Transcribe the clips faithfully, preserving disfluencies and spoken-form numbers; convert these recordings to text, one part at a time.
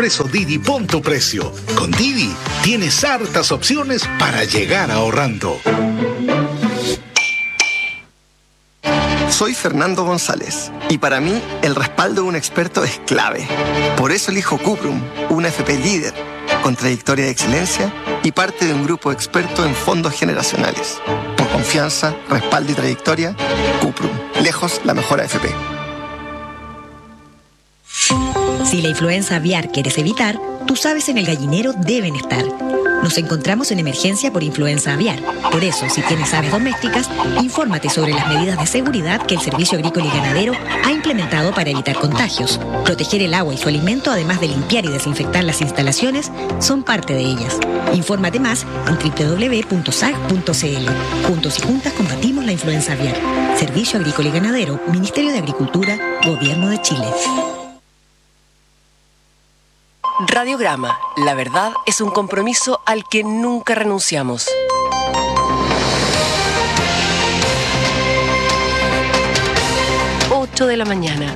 Expreso Didi, pon tu precio. Con Didi tienes hartas opciones para llegar ahorrando. Soy Fernando González y para mí el respaldo de un experto es clave. Por eso elijo Cuprum, una F P líder, con trayectoria de excelencia y parte de un grupo experto en fondos generacionales. Por confianza, respaldo y trayectoria, Cuprum, lejos la mejor A F P. Si la influenza aviar quieres evitar, tus aves en el gallinero deben estar. Nos encontramos en emergencia por influenza aviar. Por eso, si tienes aves domésticas, infórmate sobre las medidas de seguridad que el Servicio Agrícola y Ganadero ha implementado para evitar contagios. Proteger el agua y su alimento, además de limpiar y desinfectar las instalaciones, son parte de ellas. Infórmate más en doble u doble u doble u punto s a g punto c l. Juntos y juntas combatimos la influenza aviar. Servicio Agrícola y Ganadero, Ministerio de Agricultura, Gobierno de Chile. Radiograma, la verdad es un compromiso al que nunca renunciamos. ocho de la mañana.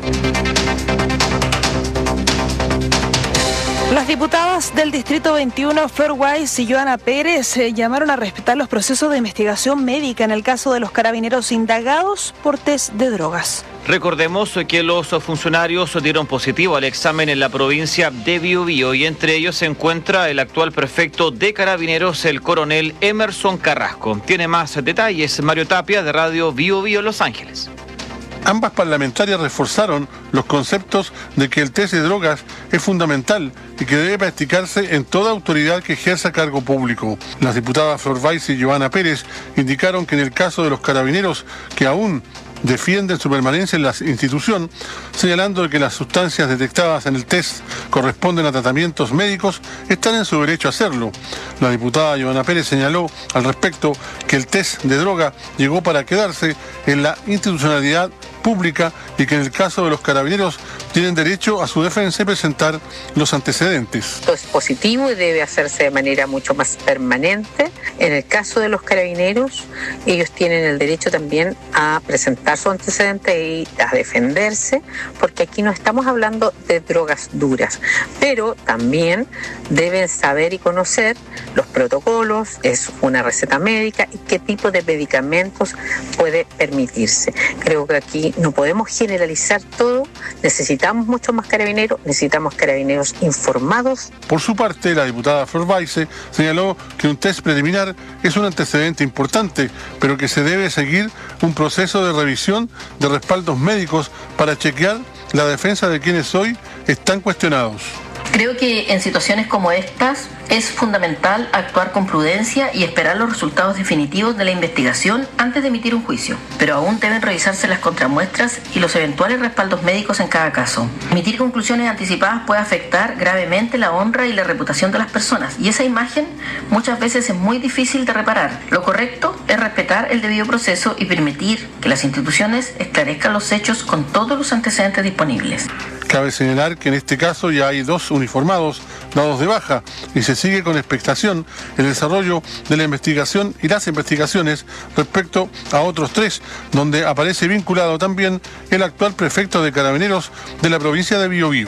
Las diputadas del Distrito veintiuno, Flor Weiss y Joana Pérez, eh, llamaron a respetar los procesos de investigación médica en el caso de los carabineros indagados por test de drogas. Recordemos que los funcionarios dieron positivo al examen en la provincia de Biobío y entre ellos se encuentra el actual prefecto de Carabineros, el coronel Emerson Carrasco. Tiene más detalles Mario Tapia de Radio Biobío Los Ángeles. Ambas parlamentarias reforzaron los conceptos de que el test de drogas es fundamental y que debe practicarse en toda autoridad que ejerza cargo público. Las diputadas Flor Weiss y Joana Pérez indicaron que en el caso de los carabineros que aún defienden su permanencia en la institución, señalando que las sustancias detectadas en el test corresponden a tratamientos médicos, están en su derecho a hacerlo. La diputada Joana Pérez señaló al respecto que el test de droga llegó para quedarse en la institucionalidad pública y que en el caso de los carabineros tienen derecho a su defensa y presentar los antecedentes. Esto es positivo y debe hacerse de manera mucho más permanente. En el caso de los carabineros, ellos tienen el derecho también a presentar su antecedente y a defenderse, porque aquí no estamos hablando de drogas duras, pero también deben saber y conocer los protocolos, es una receta médica y qué tipo de medicamentos puede permitirse. Creo que aquí no podemos generalizar todo, necesitamos mucho más carabineros, necesitamos carabineros informados. Por su parte, la diputada Flor Weiss señaló que un test preliminar es un antecedente importante, pero que se debe seguir un proceso de revisión de respaldos médicos para chequear la defensa de quienes hoy están cuestionados. Creo que en situaciones como estas es fundamental actuar con prudencia y esperar los resultados definitivos de la investigación antes de emitir un juicio, pero aún deben revisarse las contramuestras y los eventuales respaldos médicos en cada caso. Emitir conclusiones anticipadas puede afectar gravemente la honra y la reputación de las personas, y esa imagen muchas veces es muy difícil de reparar. Lo correcto es respetar el debido proceso y permitir que las instituciones esclarezcan los hechos con todos los antecedentes disponibles. Cabe señalar que en este caso ya hay dos uniformados dados de baja y se sigue con expectación el desarrollo de la investigación y las investigaciones respecto a otros tres, donde aparece vinculado también el actual prefecto de Carabineros de la provincia de Biobío.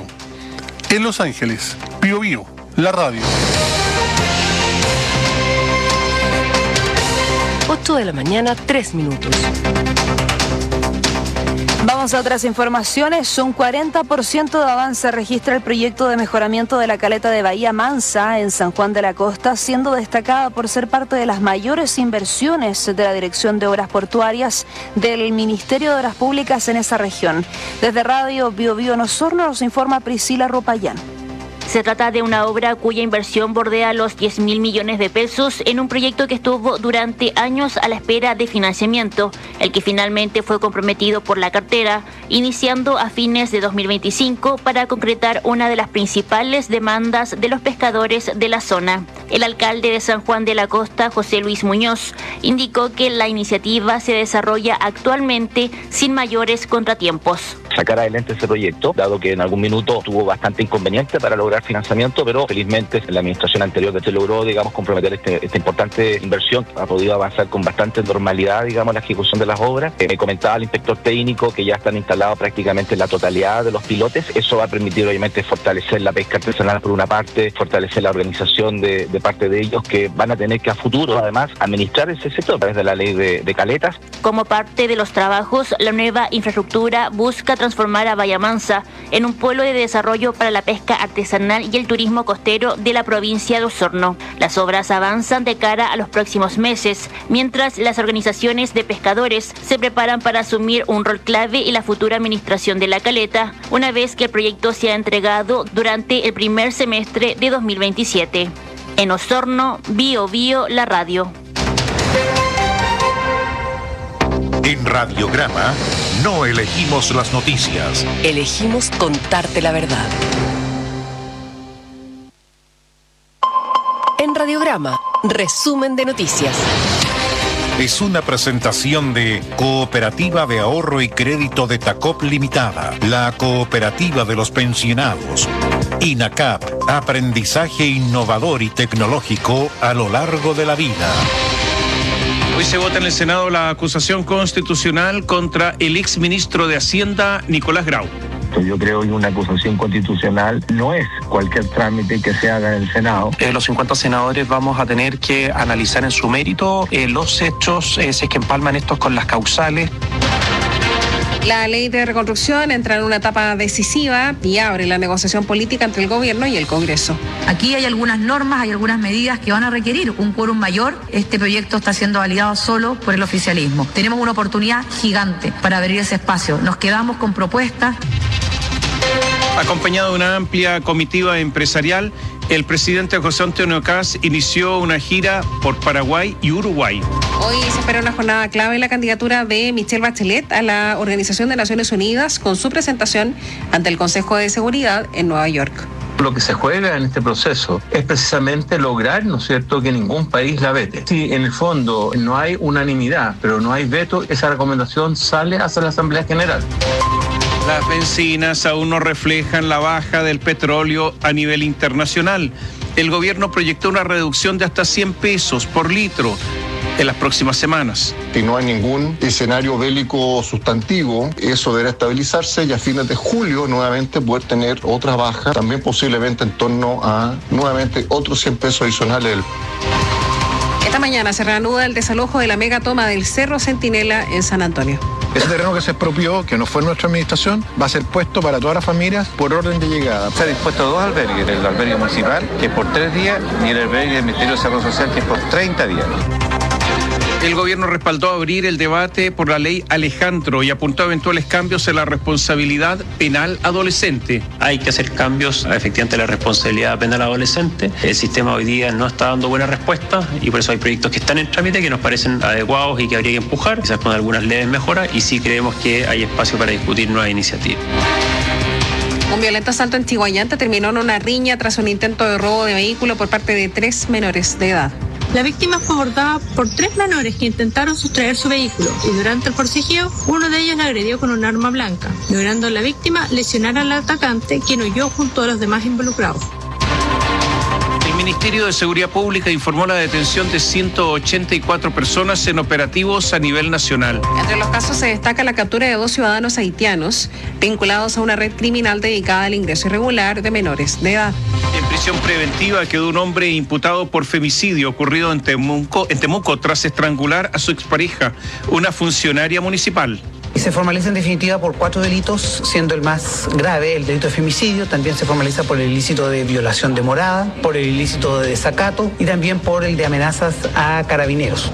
En Los Ángeles, Biobío, la radio. ocho de la mañana, tres minutos. Vamos a otras informaciones. Un cuarenta por ciento de avance registra el proyecto de mejoramiento de la caleta de Bahía Mansa en San Juan de la Costa, siendo destacada por ser parte de las mayores inversiones de la Dirección de Obras Portuarias del Ministerio de Obras Públicas en esa región. Desde Radio Biobío Osorno nos informa Priscila Ropayán. Se trata de una obra cuya inversión bordea los diez mil millones de pesos en un proyecto que estuvo durante años a la espera de financiamiento, el que finalmente fue comprometido por la cartera, iniciando a fines de dos mil veinticinco para concretar una de las principales demandas de los pescadores de la zona. El alcalde de San Juan de la Costa, José Luis Muñoz, indicó que la iniciativa se desarrolla actualmente sin mayores contratiempos. Sacar adelante ese proyecto, dado que en algún minuto tuvo bastante inconveniente para lograr financiamiento, pero felizmente en la administración anterior se logró, digamos, comprometer este, esta importante inversión. Ha podido avanzar con bastante normalidad, digamos, la ejecución de las obras. Eh, me comentaba el inspector técnico que ya están instalados prácticamente la totalidad de los pilotes. Eso va a permitir, obviamente, fortalecer la pesca artesanal por una parte, fortalecer la organización de, de parte de ellos, que van a tener que a futuro, además, administrar ese sector a través de la ley de, de caletas. Como parte de los trabajos, la nueva infraestructura busca transformar a Bahía Mansa en un polo de desarrollo para la pesca artesanal y el turismo costero de la provincia de Osorno. Las obras avanzan de cara a los próximos meses, mientras las organizaciones de pescadores se preparan para asumir un rol clave en la futura administración de la caleta, una vez que el proyecto sea entregado durante el primer semestre de dos mil veintisiete. En Osorno, Bio Bio, la radio. En Radiograma no elegimos las noticias. Elegimos contarte la verdad. En Radiograma, resumen de noticias. Es una presentación de Cooperativa de Ahorro y Crédito de Tacop Limitada, la cooperativa de los pensionados. INACAP, aprendizaje innovador y tecnológico a lo largo de la vida. Hoy se vota en el Senado la acusación constitucional contra el exministro de Hacienda, Nicolás Grau. Yo creo que una acusación constitucional no es cualquier trámite que se haga en el Senado. Eh, los cincuenta senadores vamos a tener que analizar en su mérito eh, los hechos, eh, si es que empalman estos con las causales. La ley de reconstrucción entra en una etapa decisiva y abre la negociación política entre el gobierno y el Congreso. Aquí hay algunas normas, hay algunas medidas que van a requerir un quórum mayor. Este proyecto está siendo validado solo por el oficialismo. Tenemos una oportunidad gigante para abrir ese espacio. Nos quedamos con propuestas. Acompañado de una amplia comitiva empresarial, el presidente José Antonio Kast inició una gira por Paraguay y Uruguay. Hoy se espera una jornada clave en la candidatura de Michelle Bachelet a la Organización de Naciones Unidas con su presentación ante el Consejo de Seguridad en Nueva York. Lo que se juega en este proceso es precisamente lograr, ¿no es cierto?, que ningún país la vete. Si en el fondo no hay unanimidad, pero no hay veto, esa recomendación sale hacia la Asamblea General. Las bencinas aún no reflejan la baja del petróleo a nivel internacional. El gobierno proyectó una reducción de hasta cien pesos por litro en las próximas semanas. Si no hay ningún escenario bélico sustantivo, eso deberá estabilizarse y a fines de julio nuevamente poder tener otra baja, también posiblemente en torno a nuevamente otros cien pesos adicionales. Esta mañana se reanuda el desalojo de la mega toma del Cerro Centinela en San Antonio. Ese terreno que se expropió, que no fue nuestra administración, va a ser puesto para todas las familias por orden de llegada. Se ha dispuesto dos albergues, el albergue municipal, que es por tres días, y el albergue del Ministerio de Desarrollo Social, que es por treinta días. El gobierno respaldó abrir el debate por la ley Alejandro y apuntó a eventuales cambios en la responsabilidad penal adolescente. Hay que hacer cambios, efectivamente, en la responsabilidad penal adolescente. El sistema hoy día no está dando buena respuesta y por eso hay proyectos que están en trámite que nos parecen adecuados y que habría que empujar, quizás con algunas leves mejoras, y sí creemos que hay espacio para discutir nuevas iniciativas. Un violento asalto en Chihuayante terminó en una riña tras un intento de robo de vehículo por parte de tres menores de edad. La víctima fue abordada por tres menores que intentaron sustraer su vehículo y durante el forcejeo uno de ellos la agredió con un arma blanca, logrando a la víctima lesionar al atacante, quien huyó junto a los demás involucrados. El Ministerio de Seguridad Pública informó la detención de ciento ochenta y cuatro personas en operativos a nivel nacional. Entre los casos se destaca la captura de dos ciudadanos haitianos vinculados a una red criminal dedicada al ingreso irregular de menores de edad. En prisión preventiva quedó un hombre imputado por femicidio ocurrido en Temuco, en Temuco tras estrangular a su expareja, una funcionaria municipal. Y se formaliza en definitiva por cuatro delitos, siendo el más grave el delito de femicidio, también se formaliza por el ilícito de violación de morada, por el ilícito de desacato y también por el de amenazas a carabineros.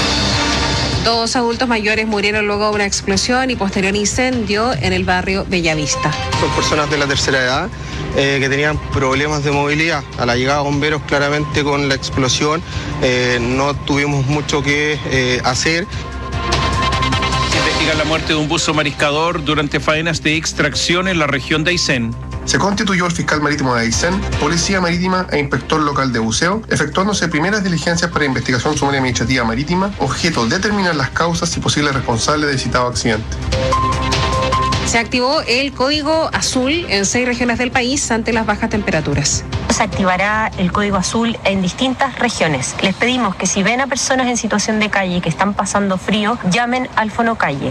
Dos adultos mayores murieron luego de una explosión y posterior incendio en el barrio Bellavista. Son personas de la tercera edad eh, que tenían problemas de movilidad. A la llegada de bomberos, claramente con la explosión, eh, no tuvimos mucho que eh, hacer. Se investiga la muerte de un buzo mariscador durante faenas de extracción en la región de Aysén. se constituyó el fiscal marítimo de Aysén, policía marítima e inspector local de buceo, efectuándose primeras diligencias para investigación sumaria administrativa marítima, objeto determinar las causas y posibles responsables del citado accidente. Se activó el código azul en seis regiones del país ante las bajas temperaturas. Se activará el código azul en distintas regiones. Les pedimos que si ven a personas en situación de calle que están pasando frío, llamen al Fonocalle.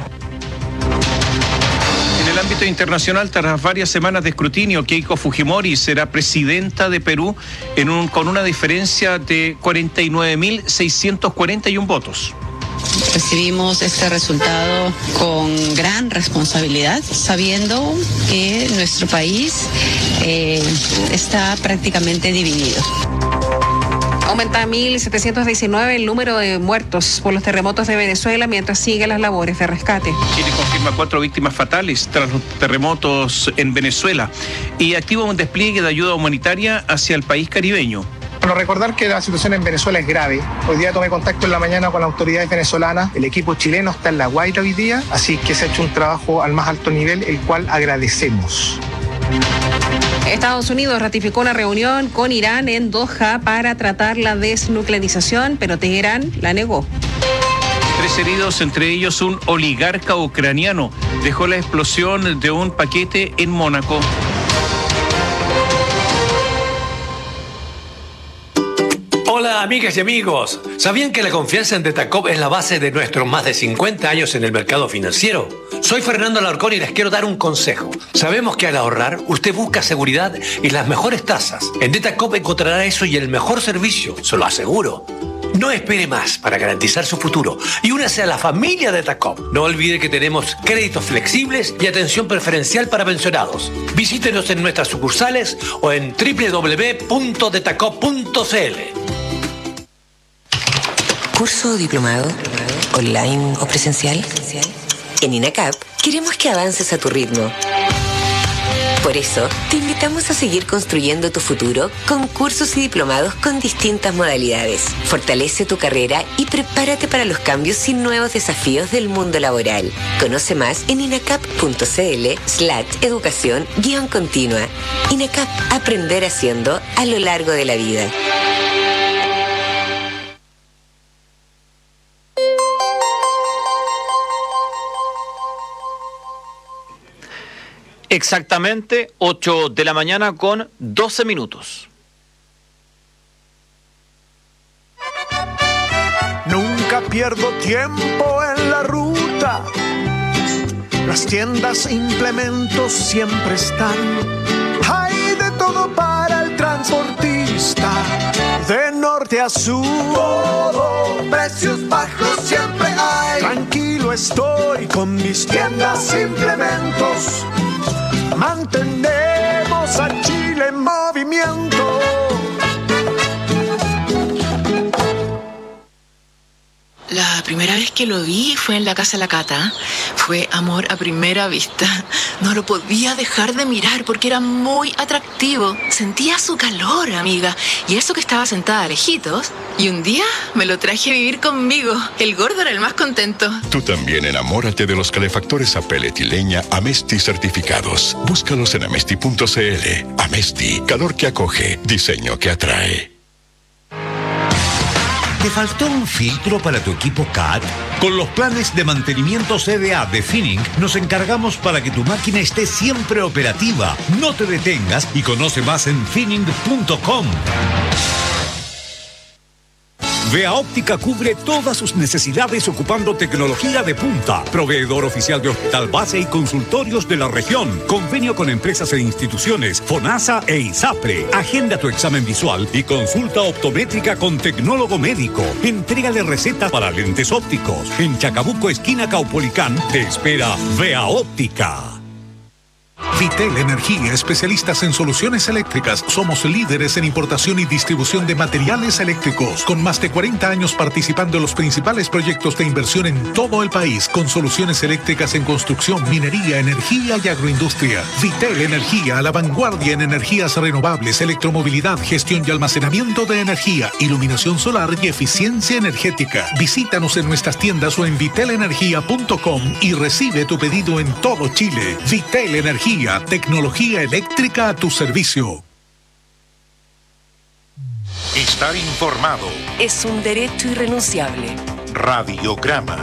En el ámbito internacional, tras varias semanas de escrutinio, Keiko Fujimori será presidenta de Perú en un, con una diferencia de cuarenta y nueve mil seiscientos cuarenta y uno votos. Recibimos este resultado con gran responsabilidad, sabiendo que nuestro país eh, está prácticamente dividido. Aumenta a mil setecientos diecinueve el número de muertos por los terremotos de Venezuela mientras siguen las labores de rescate. Chile confirma cuatro víctimas fatales tras los terremotos en Venezuela y activa un despliegue de ayuda humanitaria hacia el país caribeño. Bueno, recordar que la situación en Venezuela es grave. Hoy día tomé contacto en la mañana con las autoridades venezolanas. El equipo chileno está en La Guaira hoy día, así que se ha hecho un trabajo al más alto nivel, el cual agradecemos. Estados Unidos ratificó una reunión con Irán en Doha para tratar la desnuclearización, pero Teherán la negó. Tres heridos, entre ellos un oligarca ucraniano, dejó la explosión de un paquete en Mónaco. Hola amigas y amigos, ¿sabían que la confianza en Detacop es la base de nuestros más de cincuenta años en el mercado financiero? Soy Fernando Alarcón y les quiero dar un consejo. Sabemos que al ahorrar usted busca seguridad y las mejores tasas. En Detacop encontrará eso y el mejor servicio, se lo aseguro. No espere más para garantizar su futuro y únase a la familia Detacop. No olvide que tenemos créditos flexibles y atención preferencial para pensionados. Visítenos en nuestras sucursales o en doble u doble u doble u punto detacop punto c l. ¿Curso, diplomado, online o presencial? En INACAP queremos que avances a tu ritmo. Por eso, te invitamos a seguir construyendo tu futuro con cursos y diplomados con distintas modalidades. Fortalece tu carrera y prepárate para los cambios y nuevos desafíos del mundo laboral. Conoce más en inacap.cl slash educación guión continua. INACAP, aprender haciendo a lo largo de la vida. Exactamente ocho de la mañana con doce minutos. Nunca pierdo tiempo en la ruta. Las tiendas e implementos siempre están. Hay de todo para el transportista. De norte a sur, todo, precios bajos siempre hay. Tranquilo estoy con mis tiendas e implementos. Mantenemos a Chile en movimiento. La primera vez que lo vi fue en la casa de la Cata. Fue amor a primera vista. No lo podía dejar de mirar porque era muy atractivo. Sentía su calor, amiga. Y eso que estaba sentada lejitos. Y un día me lo traje a vivir conmigo. El gordo era el más contento. Tú también enamórate de los calefactores a pellet y leña Amesti certificados. Búscalos en amesti punto c l. Amesti, calor que acoge, diseño que atrae. ¿Te faltó un filtro para tu equipo C A T? Con los planes de mantenimiento C D A de Finning nos encargamos para que tu máquina esté siempre operativa. No te detengas y conoce más en finning punto com. Vea Óptica cubre todas sus necesidades ocupando tecnología de punta. Proveedor oficial de hospital base y consultorios de la región. Convenio con empresas e instituciones, FONASA e ISAPRE. Agenda tu examen visual y consulta optométrica con tecnólogo médico. Entrégale receta para lentes ópticos. En Chacabuco, esquina Caupolicán, te espera Vea Óptica. Vitel Energía, especialistas en soluciones eléctricas. Somos líderes en importación y distribución de materiales eléctricos, con más de cuarenta años participando en los principales proyectos de inversión en todo el país, con soluciones eléctricas en construcción, minería, energía y agroindustria. Vitel Energía, a la vanguardia en energías renovables, electromovilidad, gestión y almacenamiento de energía, iluminación solar y eficiencia energética. Visítanos en nuestras tiendas o en vitel energía punto com y recibe tu pedido en todo Chile. Vitel Energía, Energía, tecnología eléctrica a tu servicio. Estar informado. Es un derecho irrenunciable. Radiograma.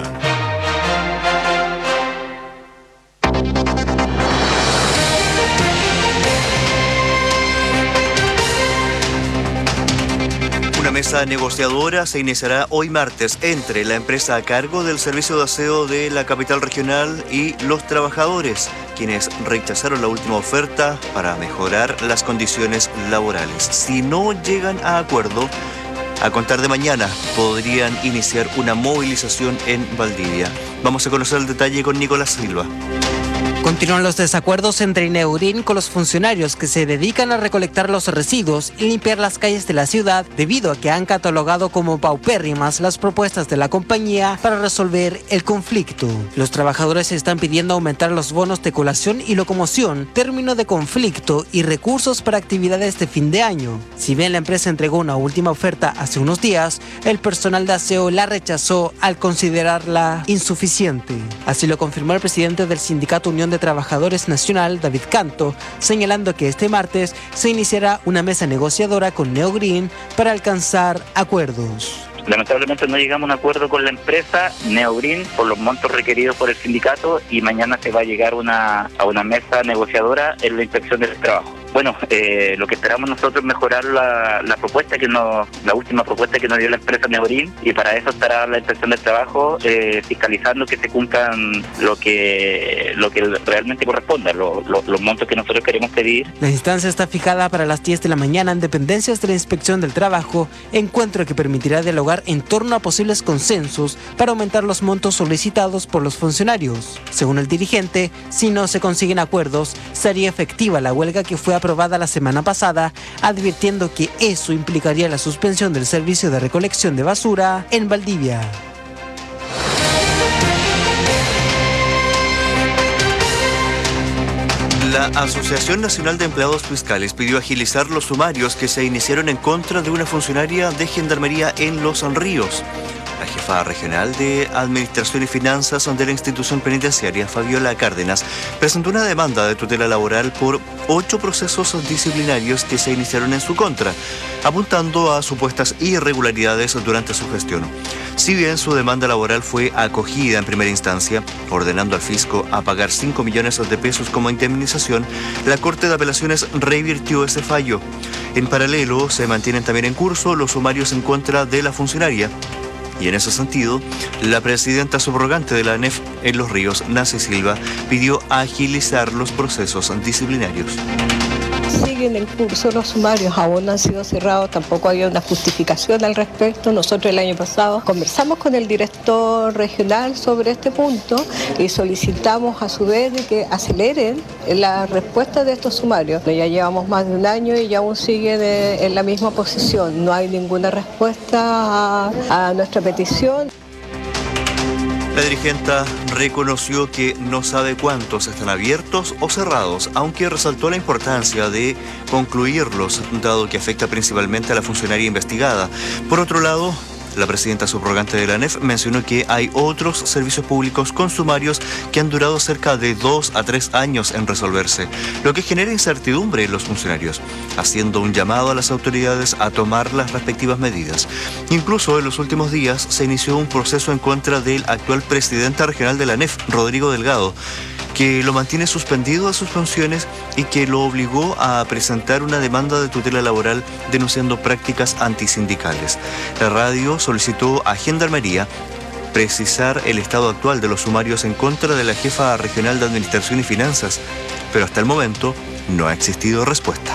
Una mesa negociadora se iniciará hoy martes entre la empresa a cargo del servicio de aseo de la capital regional y los trabajadores, quienes rechazaron la última oferta para mejorar las condiciones laborales. Si no llegan a acuerdo, a contar de mañana podrían iniciar una movilización en Valdivia. Vamos a conocer el detalle con Nicolás Silva. Continúan los desacuerdos entre Neurin con los funcionarios que se dedican a recolectar los residuos y limpiar las calles de la ciudad, debido a que han catalogado como paupérrimas las propuestas de la compañía para resolver el conflicto. Los trabajadores están pidiendo aumentar los bonos de colación y locomoción, término de conflicto y recursos para actividades de fin de año. Si bien la empresa entregó una última oferta hace unos días, el personal de aseo la rechazó al considerarla insuficiente. Así lo confirmó el presidente del sindicato Unión de Trabajadores Nacional, David Canto, señalando que este martes se iniciará una mesa negociadora con Neogreen para alcanzar acuerdos. Lamentablemente no llegamos a un acuerdo con la empresa Neogreen por los montos requeridos por el sindicato y mañana se va a llegar una, a una mesa negociadora en la inspección del trabajo. Bueno, eh, lo que esperamos nosotros es mejorar la, la propuesta que nos, la última propuesta que nos dio la empresa Neogreen, y para eso estará la inspección del trabajo eh, fiscalizando que se cumplan lo que lo que realmente corresponda, lo, lo, los montos que nosotros queremos pedir. La instancia está fijada para las diez de la mañana en dependencias de la inspección del trabajo, encuentro que permitirá dialogar en torno a posibles consensos para aumentar los montos solicitados por los funcionarios. Según el dirigente, si no se consiguen acuerdos, sería efectiva la huelga que fue aprobada la semana pasada, advirtiendo que eso implicaría la suspensión del servicio de recolección de basura en Valdivia. La Asociación Nacional de Empleados Fiscales pidió agilizar los sumarios que se iniciaron en contra de una funcionaria de Gendarmería en Los Ríos. La jefa regional de Administración y Finanzas de la institución penitenciaria, Fabiola Cárdenas, presentó una demanda de tutela laboral por ocho procesos disciplinarios que se iniciaron en su contra, apuntando a supuestas irregularidades durante su gestión. Si bien su demanda laboral fue acogida en primera instancia, ordenando al fisco a pagar cinco millones de pesos como indemnización, la Corte de Apelaciones revirtió ese fallo. En paralelo, se mantienen también en curso los sumarios en contra de la funcionaria. Y en ese sentido, la presidenta subrogante de la A N E F en Los Ríos, Nancy Silva, pidió agilizar los procesos disciplinarios. Siguen en curso los sumarios, aún no han sido cerrados, tampoco había una justificación al respecto. Nosotros el año pasado conversamos con el director regional sobre este punto y solicitamos a su vez de que aceleren la respuesta de estos sumarios. Ya llevamos más de un año y ya aún siguen en la misma posición. No hay ninguna respuesta a, a nuestra petición. La dirigenta reconoció que no sabe cuántos están abiertos o cerrados, aunque resaltó la importancia de concluirlos, dado que afecta principalmente a la funcionaria investigada. Por otro lado, la presidenta subrogante de la A N E F mencionó que hay otros servicios públicos con sumarios que han durado cerca de dos a tres años en resolverse, lo que genera incertidumbre en los funcionarios, haciendo un llamado a las autoridades a tomar las respectivas medidas. Incluso en los últimos días se inició un proceso en contra del actual presidente regional de la A N E F, Rodrigo Delgado, que lo mantiene suspendido de sus funciones y que lo obligó a presentar una demanda de tutela laboral denunciando prácticas antisindicales. La radio solicitó a Gendarmería precisar el estado actual de los sumarios en contra de la jefa regional de Administración y Finanzas, pero hasta el momento no ha existido respuesta.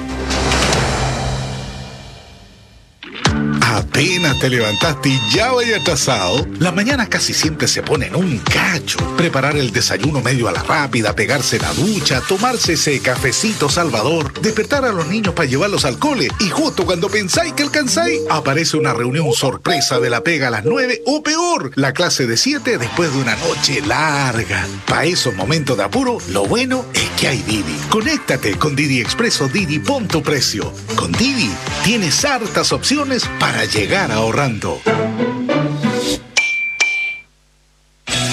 Apenas te levantaste y ya vaya atrasado. Las mañanas casi siempre se ponen un cacho. Preparar el desayuno medio a la rápida, pegarse la ducha, tomarse ese cafecito salvador, despertar a los niños para llevarlos al cole y justo cuando pensáis que alcanzáis, aparece una reunión sorpresa de la pega a las nueve o peor, la clase de siete después de una noche larga. Para esos momentos de apuro, lo bueno es que hay Didi. Conéctate con Didi Expreso Didi, pon tu precio. Con Didi tienes hartas opciones para llegar ahorrando.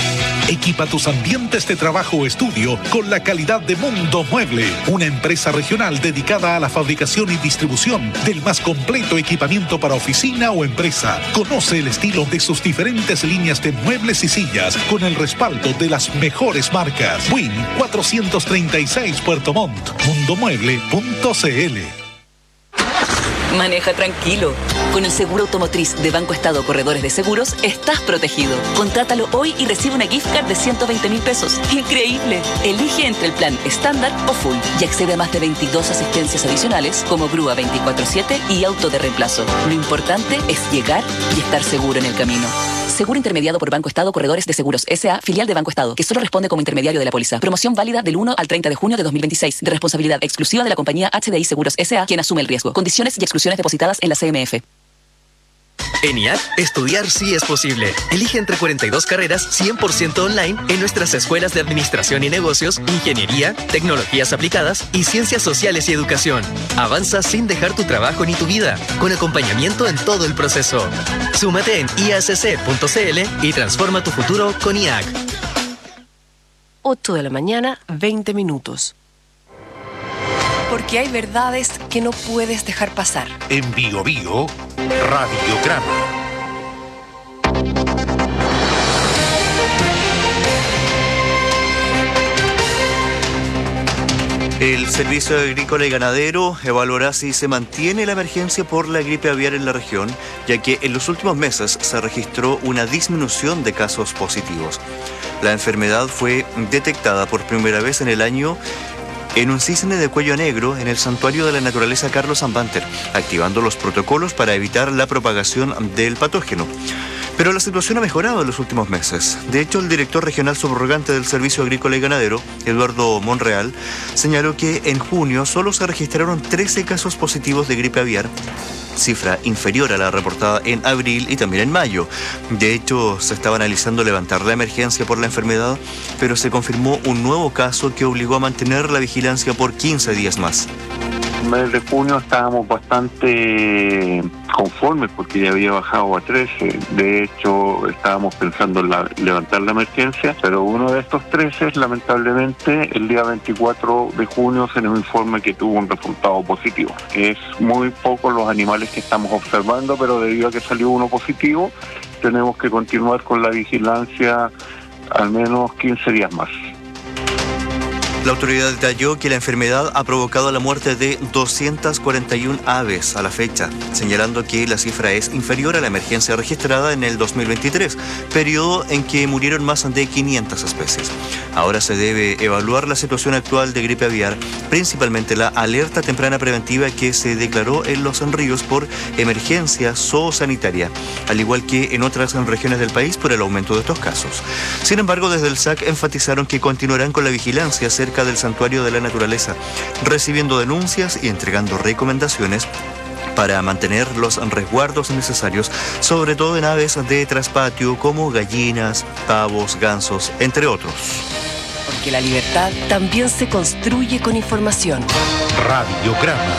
Equipa tus ambientes de trabajo o estudio con la calidad de Mundo Mueble, una empresa regional dedicada a la fabricación y distribución del más completo equipamiento para oficina o empresa. Conoce el estilo de sus diferentes líneas de muebles y sillas con el respaldo de las mejores marcas. Win cuatrocientos treinta y seis Puerto Montt, mundomueble punto cl. Maneja tranquilo. Con el seguro automotriz de Banco Estado Corredores de Seguros, estás protegido. Contrátalo hoy y recibe una gift card de ciento veinte mil pesos. ¡Increíble! Elige entre el plan estándar o full y accede a más de veintidós asistencias adicionales como grúa veinticuatro siete y auto de reemplazo. Lo importante es llegar y estar seguro en el camino. Seguro intermediado por Banco Estado Corredores de Seguros S A, filial de Banco Estado, que solo responde como intermediario de la póliza. Promoción válida del uno al treinta de junio de dos mil veintiséis, de responsabilidad exclusiva de la compañía H D I Seguros S A, quien asume el riesgo. Condiciones y exclusiones depositadas en la C M F. En I A C, estudiar sí es posible. Elige entre cuarenta y dos carreras cien por ciento online en nuestras escuelas de Administración y Negocios, Ingeniería, Tecnologías Aplicadas y Ciencias Sociales y Educación. Avanza sin dejar tu trabajo ni tu vida, con acompañamiento en todo el proceso. Súmate en i a c c punto c l y transforma tu futuro con I A C. ocho de la mañana, veinte minutos. Porque hay verdades que no puedes dejar pasar. En Bio Bio, Radiograma. El Servicio Agrícola y Ganadero evaluará si se mantiene la emergencia por la gripe aviar en la región, ya que en los últimos meses se registró una disminución de casos positivos. La enfermedad fue detectada por primera vez en el año en un cisne de cuello negro en el Santuario de la Naturaleza Carlos Ambanter, activando los protocolos para evitar la propagación del patógeno. Pero la situación ha mejorado en los últimos meses. De hecho, el director regional subrogante del Servicio Agrícola y Ganadero, Eduardo Monreal, señaló que en junio solo se registraron trece casos positivos de gripe aviar, cifra inferior a la reportada en abril y también en mayo. De hecho, se estaba analizando levantar la emergencia por la enfermedad, pero se confirmó un nuevo caso que obligó a mantener la vigilancia por quince días más. En el mes de junio estábamos bastante conformes porque ya había bajado a trece. De hecho, estábamos pensando en la, levantar la emergencia, pero uno de estos trece, lamentablemente, el día veinticuatro de junio se nos informa que tuvo un resultado positivo. Es muy poco los animales que estamos observando, pero debido a que salió uno positivo, tenemos que continuar con la vigilancia al menos quince días más. La autoridad detalló que la enfermedad ha provocado la muerte de doscientas cuarenta y una aves a la fecha, señalando que la cifra es inferior a la emergencia registrada en el dos mil veintitrés, periodo en que murieron más de quinientas especies. Ahora se debe evaluar la situación actual de gripe aviar, principalmente la alerta temprana preventiva que se declaró en los ríos por emergencia zoosanitaria, al igual que en otras regiones del país por el aumento de estos casos. Sin embargo, desde el S A C enfatizaron que continuarán con la vigilancia cerca del Santuario de la Naturaleza, recibiendo denuncias y entregando recomendaciones para mantener los resguardos necesarios, sobre todo en aves de traspatio como gallinas, pavos, gansos, entre otros. Porque la libertad también se construye con información. Radiograma.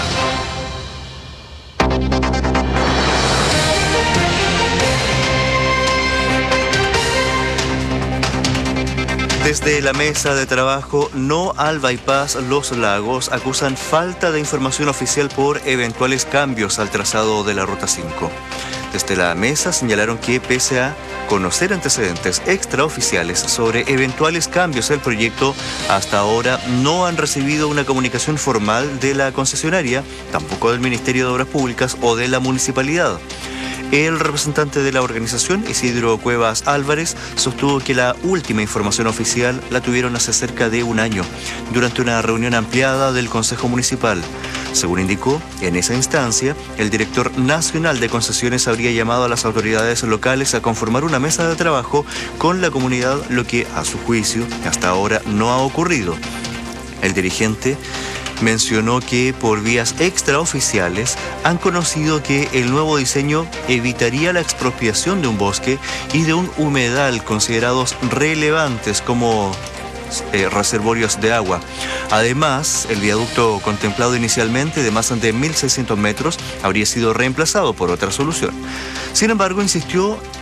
Desde la mesa de trabajo No al Bypass Los Lagos acusan falta de información oficial por eventuales cambios al trazado de la Ruta cinco. Desde la mesa señalaron que pese a conocer antecedentes extraoficiales sobre eventuales cambios del proyecto, hasta ahora no han recibido una comunicación formal de la concesionaria, tampoco del Ministerio de Obras Públicas o de la Municipalidad. El representante de la organización, Isidro Cuevas Álvarez, sostuvo que la última información oficial la tuvieron hace cerca de un año, durante una reunión ampliada del Consejo Municipal. Según indicó, en esa instancia, el director nacional de concesiones habría llamado a las autoridades locales a conformar una mesa de trabajo con la comunidad, lo que, a su juicio, hasta ahora no ha ocurrido. El dirigente mencionó que por vías extraoficiales han conocido que el nuevo diseño evitaría la expropiación de un bosque y de un humedal considerados relevantes como eh, reservorios de agua. Además, el viaducto contemplado inicialmente de más de mil seiscientos metros habría sido reemplazado por otra solución. Sin embargo, insistió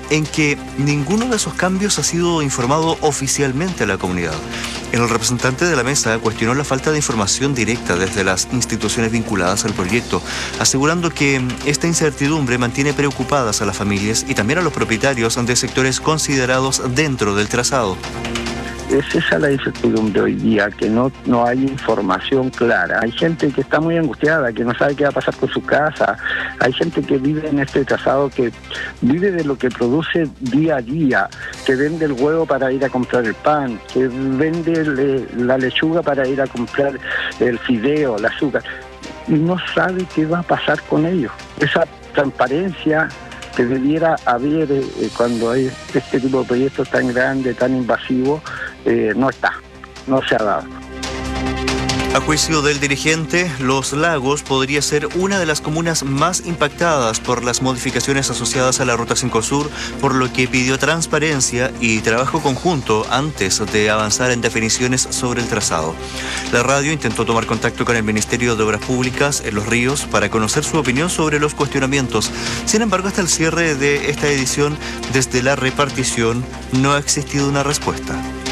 en que ninguno de esos cambios ha sido informado oficialmente a la comunidad. El representante de la mesa cuestionó la falta de información directa desde las instituciones vinculadas al proyecto, asegurando que esta incertidumbre mantiene preocupadas a las familias y también a los propietarios de sectores considerados dentro del trazado. Es esa la incertidumbre hoy día, que no, no hay información clara. Hay gente que está muy angustiada, que no sabe qué va a pasar con su casa. Hay gente que vive en este trazado, que vive de lo que produce día a día, que vende el huevo para ir a comprar el pan, que vende le, la lechuga para ir a comprar el fideo, el azúcar. Y no sabe qué va a pasar con ellos. Esa transparencia que debiera haber eh, cuando hay este tipo de proyectos tan grandes, tan invasivos, eh, no está, no se ha dado. A juicio del dirigente, Los Lagos podría ser una de las comunas más impactadas por las modificaciones asociadas a la Ruta cinco Sur, por lo que pidió transparencia y trabajo conjunto antes de avanzar en definiciones sobre el trazado. La radio intentó tomar contacto con el Ministerio de Obras Públicas en Los Ríos para conocer su opinión sobre los cuestionamientos. Sin embargo, hasta el cierre de esta edición, desde la repartición, no ha existido una respuesta.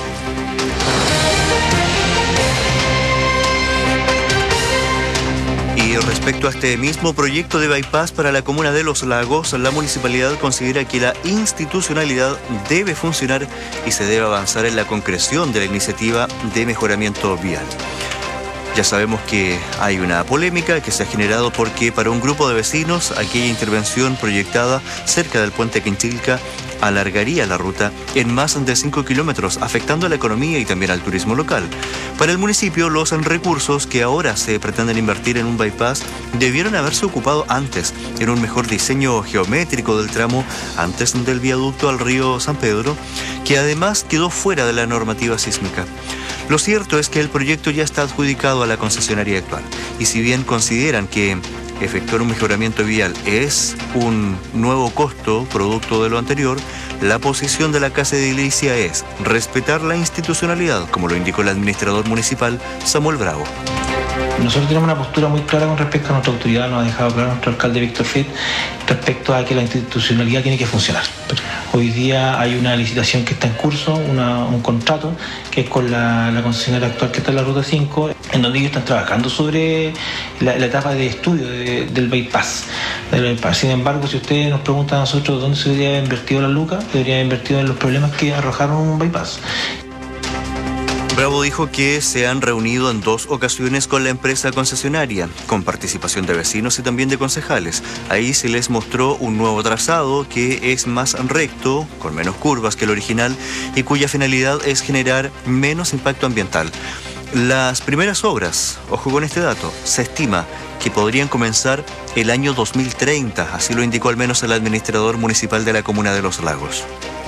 Y respecto a este mismo proyecto de bypass para la comuna de Los Lagos, la municipalidad considera que la institucionalidad debe funcionar y se debe avanzar en la concreción de la iniciativa de mejoramiento vial. Ya sabemos que hay una polémica que se ha generado porque para un grupo de vecinos aquella intervención proyectada cerca del puente Quinchilca alargaría la ruta en más de cinco kilómetros, afectando a la economía y también al turismo local. Para el municipio, los recursos que ahora se pretenden invertir en un bypass debieron haberse ocupado antes, en un mejor diseño geométrico del tramo antes del viaducto al río San Pedro, que además quedó fuera de la normativa sísmica. Lo cierto es que el proyecto ya está adjudicado a la concesionaria actual, y si bien consideran que efectuar un mejoramiento vial es un nuevo costo producto de lo anterior, la posición de la Casa de Iglesia es respetar la institucionalidad, como lo indicó el administrador municipal Samuel Bravo. Nosotros tenemos una postura muy clara con respecto a nuestra autoridad, nos ha dejado claro nuestro alcalde Víctor Fried, respecto a que la institucionalidad tiene que funcionar. Hoy día hay una licitación que está en curso, una, un contrato, que es con la, la concesionaria actual que está en la Ruta cinco, en donde ellos están trabajando sobre la, la etapa de estudio de, del bypass, del bypass. Sin embargo, si ustedes nos preguntan a nosotros dónde se debería haber invertido la lucas, debería haber invertido en los problemas que arrojaron un bypass. Bravo dijo que se han reunido en dos ocasiones con la empresa concesionaria, con participación de vecinos y también de concejales. Ahí se les mostró un nuevo trazado que es más recto, con menos curvas que el original y cuya finalidad es generar menos impacto ambiental. Las primeras obras, ojo con este dato, se estima que podrían comenzar el año dos mil treinta, así lo indicó al menos el administrador municipal de la comuna de Los Lagos.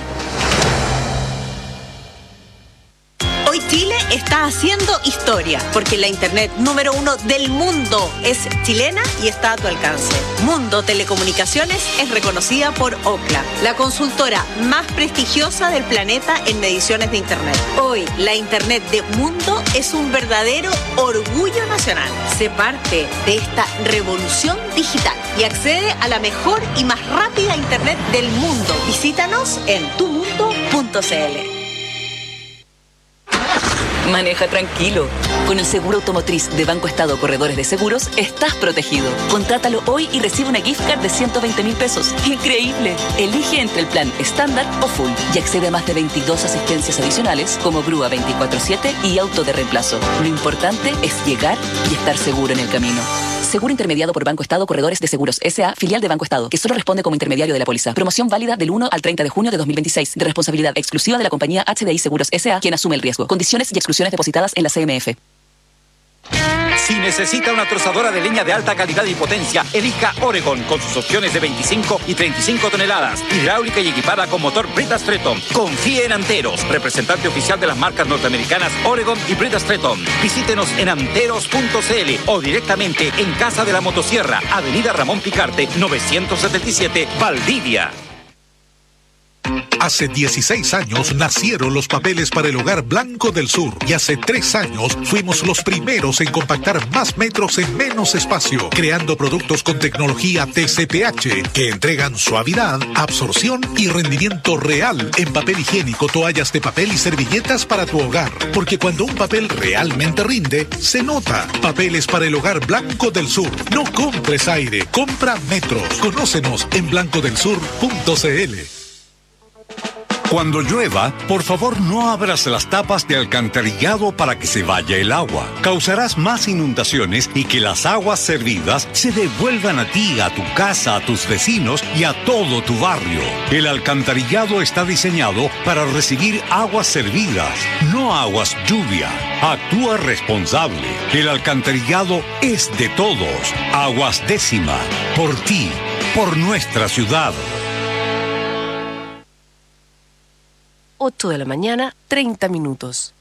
Chile está haciendo historia, porque la internet número uno del mundo es chilena y está a tu alcance. Mundo Telecomunicaciones es reconocida por Ookla, la consultora más prestigiosa del planeta en mediciones de internet. Hoy, la internet de Mundo es un verdadero orgullo nacional. Sé parte de esta revolución digital y accede a la mejor y más rápida internet del mundo. Visítanos en tu mundo punto c l. Maneja tranquilo. Con el seguro automotriz de Banco Estado Corredores de Seguros, estás protegido. Contrátalo hoy y recibe una gift card de ciento veinte mil pesos. ¡Increíble! Elige entre el plan estándar o full y accede a más de veintidós asistencias adicionales como grúa veinticuatro siete y auto de reemplazo. Lo importante es llegar y estar seguro en el camino. Seguro intermediado por Banco Estado Corredores de Seguros S A, filial de Banco Estado, que solo responde como intermediario de la póliza. Promoción válida del uno al treinta de junio de dos mil veintiséis, de responsabilidad exclusiva de la compañía H D I Seguros S A, quien asume el riesgo. Condiciones y exclusiones depositadas en la C M F. Si necesita una trozadora de leña de alta calidad y potencia, elija Oregon con sus opciones de veinticinco y treinta y cinco toneladas, hidráulica y equipada con motor Brita Stretton. Confíe en Anteros, representante oficial de las marcas norteamericanas Oregon y Brita Stretton. Visítenos en anteros punto c l o directamente en Casa de la Motosierra, Avenida Ramón Picarte, novecientos setenta y siete, Valdivia. Hace dieciséis años nacieron los papeles para el hogar Blanco del Sur y hace tres años fuimos los primeros en compactar más metros en menos espacio, creando productos con tecnología T C P H que entregan suavidad, absorción y rendimiento real en papel higiénico, toallas de papel y servilletas para tu hogar. Porque cuando un papel realmente rinde, se nota. Papeles para el hogar Blanco del Sur. No compres aire, compra metros. Conócenos en blanco del sur punto c l. Cuando llueva, por favor no abras las tapas de alcantarillado para que se vaya el agua. Causarás más inundaciones y que las aguas servidas se devuelvan a ti, a tu casa, a tus vecinos y a todo tu barrio. El alcantarillado está diseñado para recibir aguas servidas, no aguas lluvia. Actúa responsable. El alcantarillado es de todos. Aguas Décima. Por ti, por nuestra ciudad. ocho de la mañana, treinta minutos.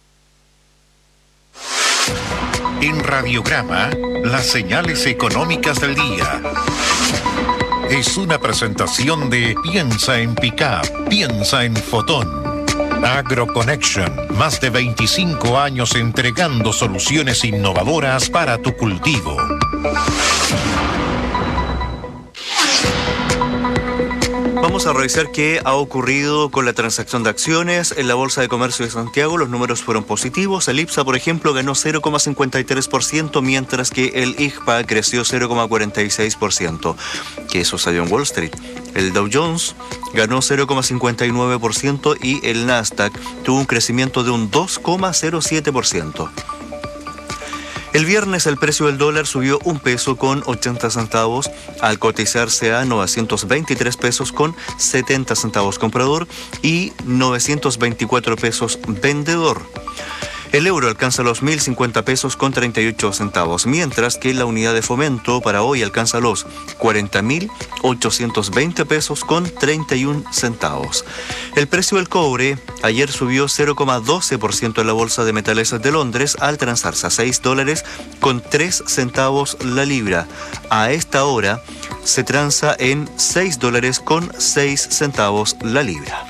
En Radiograma, las señales económicas del día. Es una presentación de Piensa en Pickup, piensa en Fotón. AgroConnection, más de veinticinco años entregando soluciones innovadoras para tu cultivo. Vamos a revisar qué ha ocurrido con la transacción de acciones en la Bolsa de Comercio de Santiago. Los números fueron positivos. El IPSA, por ejemplo, ganó cero coma cincuenta y tres por ciento, mientras que el I G P A creció cero coma cuarenta y seis por ciento. Que sucedió en Wall Street. El Dow Jones ganó cero coma cincuenta y nueve por ciento y el Nasdaq tuvo un crecimiento de un dos coma cero siete por ciento. El viernes el precio del dólar subió un peso con ochenta centavos al cotizarse a novecientos veintitrés pesos con setenta centavos comprador y novecientos veinticuatro pesos vendedor. El euro alcanza los mil cincuenta pesos con treinta y ocho centavos, mientras que la unidad de fomento para hoy alcanza los cuarenta mil ochocientos veinte pesos con treinta y un centavos. El precio del cobre ayer subió cero coma doce por ciento en la Bolsa de Metales de Londres al transarse a seis dólares con tres centavos la libra. A esta hora se transa en seis dólares con seis centavos la libra.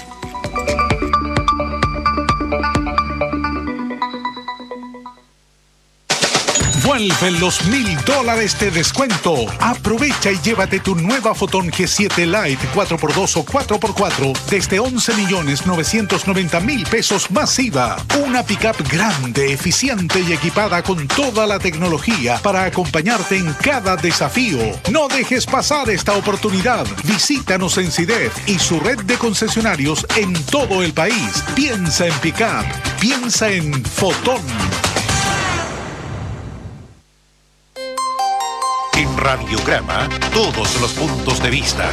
Vuelven los mil dólares de descuento. Aprovecha y llévate tu nueva Fotón G siete Lite cuatro por dos o cuatro por cuatro desde once millones novecientos noventa mil pesos más I V A. Una pickup grande, eficiente y equipada con toda la tecnología para acompañarte en cada desafío. No dejes pasar esta oportunidad. Visítanos en SIDEF y su red de concesionarios en todo el país. Piensa en pickup. Piensa en Fotón. En Radiograma, todos los puntos de vista.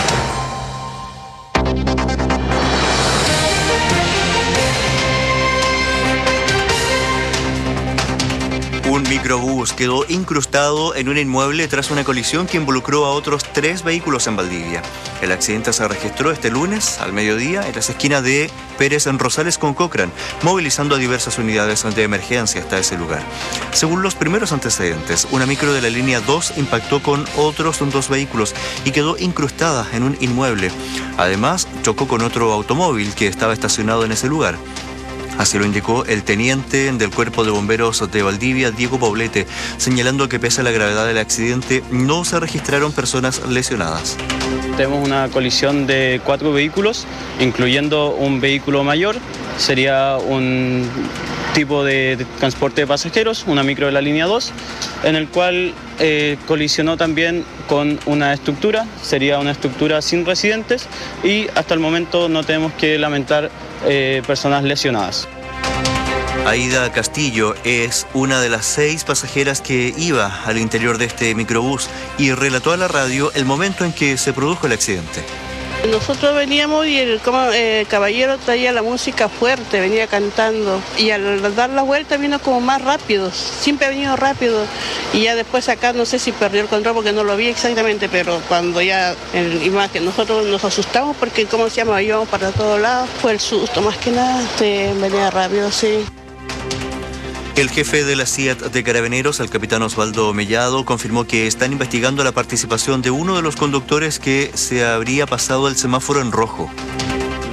Un microbús quedó incrustado en un inmueble tras una colisión que involucró a otros tres vehículos en Valdivia. El accidente se registró este lunes al mediodía en las esquinas de Pérez en Rosales con Cochrane, movilizando a diversas unidades de emergencia hasta ese lugar. Según los primeros antecedentes, una micro de la línea dos impactó con otros dos vehículos y quedó incrustada en un inmueble. Además, chocó con otro automóvil que estaba estacionado en ese lugar. Así lo indicó el teniente del Cuerpo de Bomberos de Valdivia, Diego Poblete, señalando que pese a la gravedad del accidente, no se registraron personas lesionadas. Tenemos una colisión de cuatro vehículos, incluyendo un vehículo mayor. Sería un tipo de, de transporte de pasajeros, una micro de la línea dos, en el cual eh, colisionó también con una estructura. Sería una estructura sin residentes y hasta el momento no tenemos que lamentar eh, personas lesionadas. Aida Castillo es una de las seis pasajeras que iba al interior de este microbús y relató a la radio el momento en que se produjo el accidente. Nosotros veníamos y el eh, caballero traía la música fuerte, venía cantando y al dar la vuelta vino como más rápido, siempre ha venido rápido y ya después acá no sé si perdió el control porque no lo vi exactamente, pero cuando ya en imagen nosotros nos asustamos porque como se llama, íbamos para todos lados, fue el susto más que nada, sí, venía rápido, sí. El jefe de la C I A T de Carabineros, el capitán Osvaldo Mellado, confirmó que están investigando la participación de uno de los conductores que se habría pasado el semáforo en rojo.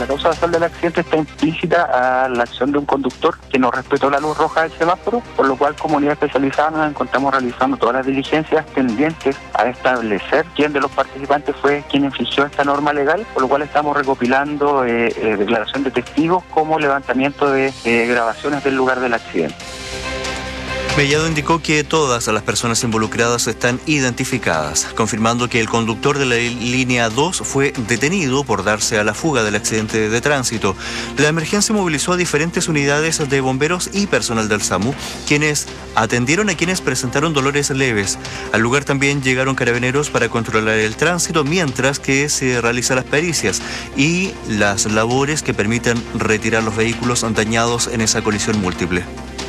la causa basal del accidente está implícita a la acción de un conductor que no respetó la luz roja del semáforo, por lo cual como unidad especializada nos encontramos realizando todas las diligencias tendientes a establecer quién de los participantes fue quien infringió esta norma legal, por lo cual estamos recopilando eh, eh, declaración de testigos como levantamiento de eh, grabaciones del lugar del accidente. Mellado indicó que todas las personas involucradas están identificadas, confirmando que el conductor de la línea dos fue detenido por darse a la fuga del accidente de tránsito. La emergencia movilizó a diferentes unidades de bomberos y personal del SAMU, quienes atendieron a quienes presentaron dolores leves. Al lugar también llegaron carabineros para controlar el tránsito, mientras que se realizan las pericias y las labores que permitan retirar los vehículos dañados en esa colisión múltiple.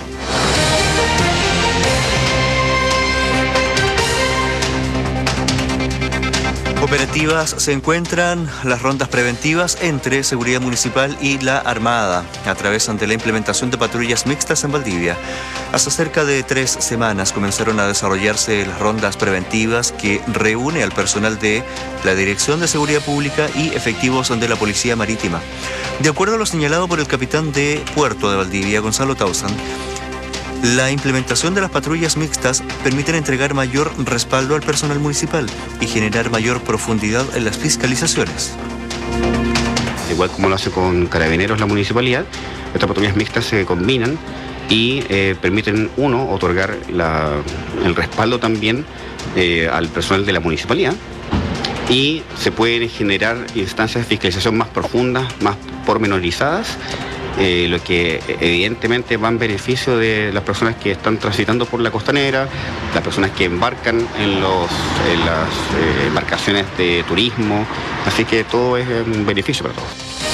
Operativas se encuentran las rondas preventivas entre Seguridad Municipal y la Armada, a través de la implementación de patrullas mixtas en Valdivia. Hace cerca de tres semanas comenzaron a desarrollarse las rondas preventivas que reúne al personal de la Dirección de Seguridad Pública y efectivos de la Policía Marítima. De acuerdo a lo señalado por el capitán de Puerto de Valdivia, Gonzalo Tauzan, la implementación de las patrullas mixtas permiten entregar mayor respaldo al personal municipal y generar mayor profundidad en las fiscalizaciones. Igual como lo hace con Carabineros la municipalidad, estas patrullas mixtas se combinan y eh, permiten, uno, otorgar la, el respaldo también eh, al personal de la municipalidad, y se pueden generar instancias de fiscalización más profundas, más pormenorizadas, Eh, lo que evidentemente va en beneficio de las personas que están transitando por la costanera, las personas que embarcan en, los, en las eh, embarcaciones de turismo, así que todo es un beneficio para todos.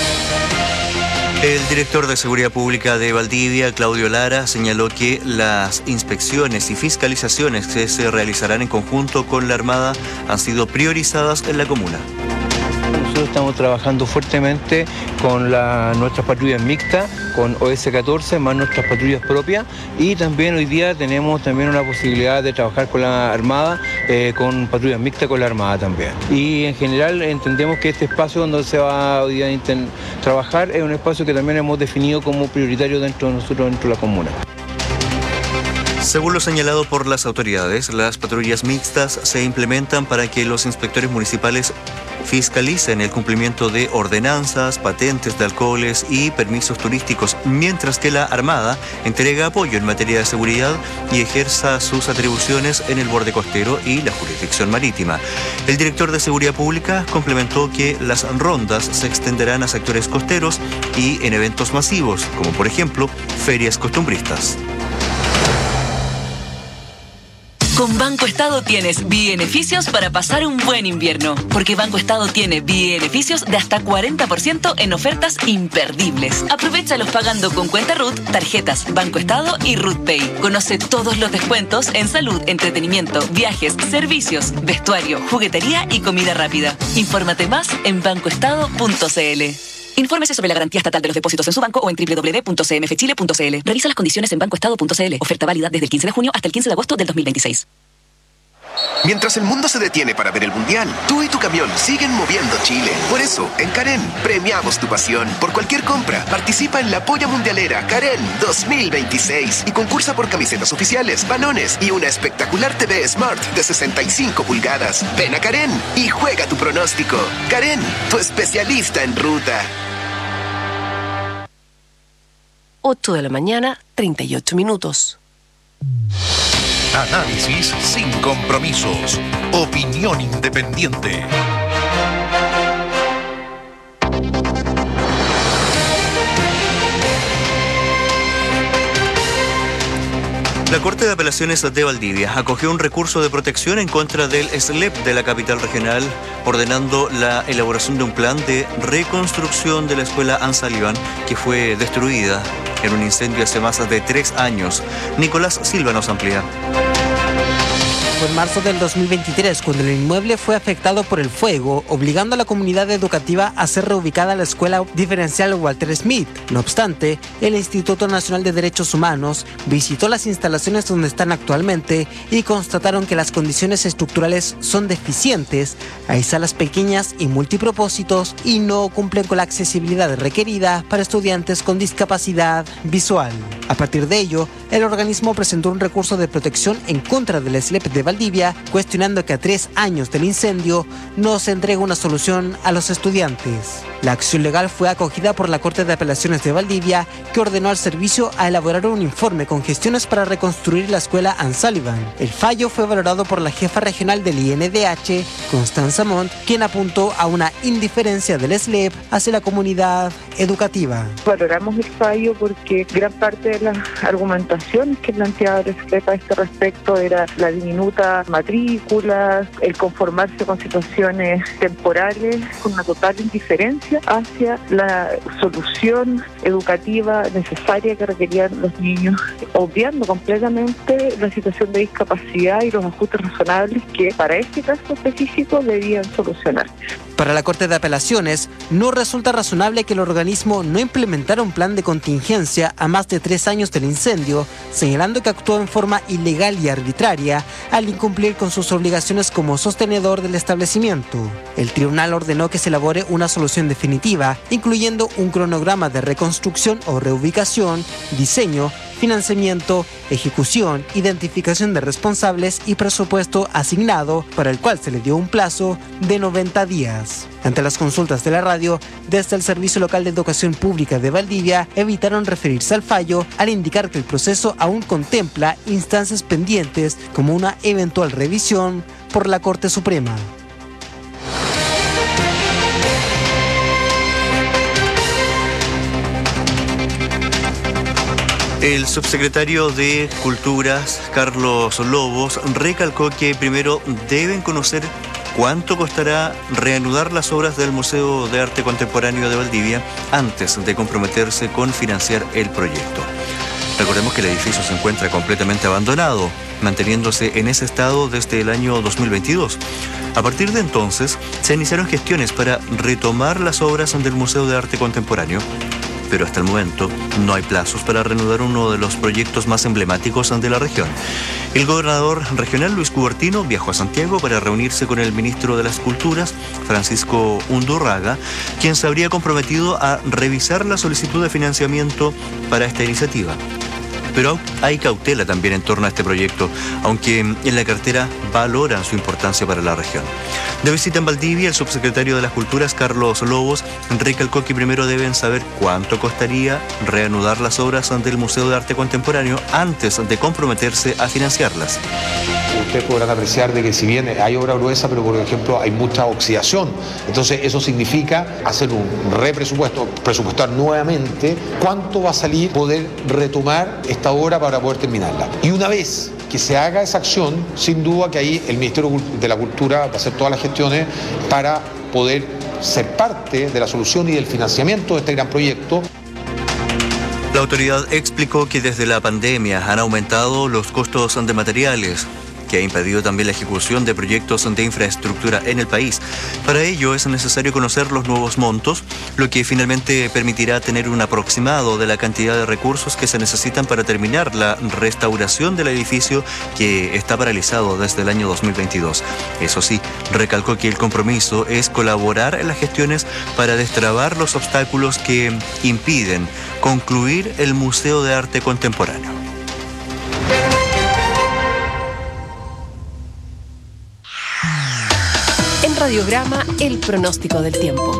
El director de Seguridad Pública de Valdivia, Claudio Lara, señaló que las inspecciones y fiscalizaciones que se realizarán en conjunto con la Armada han sido priorizadas en la comuna. Nosotros estamos trabajando fuertemente con la, nuestras patrullas mixtas, con O S catorce, más nuestras patrullas propias, y también hoy día tenemos también una posibilidad de trabajar con la Armada, eh, con patrullas mixtas con la Armada también. Y en general entendemos que este espacio donde se va hoy día a trabajar es un espacio que también hemos definido como prioritario dentro de nosotros, dentro de la comuna. Según lo señalado por las autoridades, las patrullas mixtas se implementan para que los inspectores municipales fiscalicen el cumplimiento de ordenanzas, patentes de alcoholes y permisos turísticos, mientras que la Armada entrega apoyo en materia de seguridad y ejerza sus atribuciones en el borde costero y la jurisdicción marítima. El director de Seguridad Pública complementó que las rondas se extenderán a sectores costeros y en eventos masivos, como por ejemplo ferias costumbristas. Con Banco Estado tienes beneficios para pasar un buen invierno, porque Banco Estado tiene beneficios de hasta cuarenta por ciento en ofertas imperdibles. Aprovéchalos pagando con cuenta R U T, tarjetas Banco Estado y R U T Pay. Conoce todos los descuentos en salud, entretenimiento, viajes, servicios, vestuario, juguetería y comida rápida. Infórmate más en banco estado punto c l. Infórmese sobre la garantía estatal de los depósitos en su banco o en doble u doble u doble u punto c m f chile punto c l. Revisa las condiciones en banco estado punto c l. Oferta válida desde el quince de junio hasta el quince de agosto del dos mil veintiséis. Mientras el mundo se detiene para ver el Mundial, tú y tu camión siguen moviendo Chile. Por eso, en Karen, premiamos tu pasión. Por cualquier compra, participa en la Polla Mundialera Karen dos mil veintiséis y concursa por camisetas oficiales, balones y una espectacular T V Smart de sesenta y cinco pulgadas. Ven a Karen y juega tu pronóstico. Karen, tu especialista en ruta. ocho de la mañana, treinta y ocho minutos. Análisis sin compromisos. Opinión independiente. La Corte de Apelaciones de Valdivia acogió un recurso de protección en contra del S L E P de la capital regional, ordenando la elaboración de un plan de reconstrucción de la escuela Ansaliván, que fue destruida en un incendio hace más de tres años. Nicolás Silva nos amplía. Fue en marzo del dos mil veintitrés cuando el inmueble fue afectado por el fuego, obligando a la comunidad educativa a ser reubicada a la Escuela Diferencial Walter Smith. No obstante, el Instituto Nacional de Derechos Humanos visitó las instalaciones donde están actualmente y constataron que las condiciones estructurales son deficientes, hay salas pequeñas y multipropósitos y no cumplen con la accesibilidad requerida para estudiantes con discapacidad visual. A partir de ello, el organismo presentó un recurso de protección en contra del S L E P de Valdivia, cuestionando que a tres años del incendio no se entrega una solución a los estudiantes. La acción legal fue acogida por la Corte de Apelaciones de Valdivia, que ordenó al servicio a elaborar un informe con gestiones para reconstruir la escuela Ann Sullivan. El fallo fue valorado por la jefa regional del I N D H, Constanza Montt, quien apuntó a una indiferencia del S L E P hacia la comunidad educativa. Valoramos el fallo porque gran parte de las argumentaciones que planteaba el S L E P a este respecto era la diminuta matrícula, el conformarse con situaciones temporales, con una total indiferencia hacia la solución educativa necesaria que requerían los niños, obviando completamente la situación de discapacidad y los ajustes razonables que para este caso específico debían solucionar. Para la Corte de Apelaciones, no resulta razonable que el organismo no implementara un plan de contingencia a más de tres años del incendio, señalando que actuó en forma ilegal y arbitraria al incumplir con sus obligaciones como sostenedor del establecimiento. El tribunal ordenó que se elabore una solución definitiva, incluyendo un cronograma de reconstrucción o reubicación, diseño, financiamiento, ejecución, identificación de responsables y presupuesto asignado, para el cual se le dio un plazo de noventa días. Ante las consultas de la radio, desde el Servicio Local de Educación Pública de Valdivia evitaron referirse al fallo al indicar que el proceso aún contempla instancias pendientes como una eventual revisión por la Corte Suprema. El subsecretario de Culturas, Carlos Lobos, recalcó que primero deben conocer cuánto costará reanudar las obras del Museo de Arte Contemporáneo de Valdivia antes de comprometerse con financiar el proyecto. Recordemos que el edificio se encuentra completamente abandonado, manteniéndose en ese estado desde el año dos mil veintidós. A partir de entonces, se iniciaron gestiones para retomar las obras del Museo de Arte Contemporáneo, pero hasta el momento no hay plazos para reanudar uno de los proyectos más emblemáticos de la región. El gobernador regional Luis Cubertino viajó a Santiago para reunirse con el ministro de las Culturas, Francisco Undurraga, quien se habría comprometido a revisar la solicitud de financiamiento para esta iniciativa. Pero hay cautela también en torno a este proyecto, aunque en la cartera valoran su importancia para la región. De visita en Valdivia, el subsecretario de las Culturas, Carlos Lobos, recalcó que primero deben saber cuánto costaría reanudar las obras del Museo de Arte Contemporáneo antes de comprometerse a financiarlas. Ustedes podrán apreciar de que si bien hay obra gruesa, pero por ejemplo hay mucha oxidación, entonces eso significa hacer un represupuesto, presupuestar nuevamente cuánto va a salir poder retomar esta obra para poder terminarla. Y una vez que se haga esa acción, sin duda que ahí el Ministerio de la Cultura va a hacer todas las gestiones para poder ser parte de la solución y del financiamiento de este gran proyecto. La autoridad explicó que desde la pandemia han aumentado los costos de materiales, que ha impedido también la ejecución de proyectos de infraestructura en el país. Para ello es necesario conocer los nuevos montos, lo que finalmente permitirá tener un aproximado de la cantidad de recursos que se necesitan para terminar la restauración del edificio que está paralizado desde el año dos mil veintidós. Eso sí, recalcó que el compromiso es colaborar en las gestiones para destrabar los obstáculos que impiden concluir el Museo de Arte Contemporáneo. Radiograma, el pronóstico del tiempo.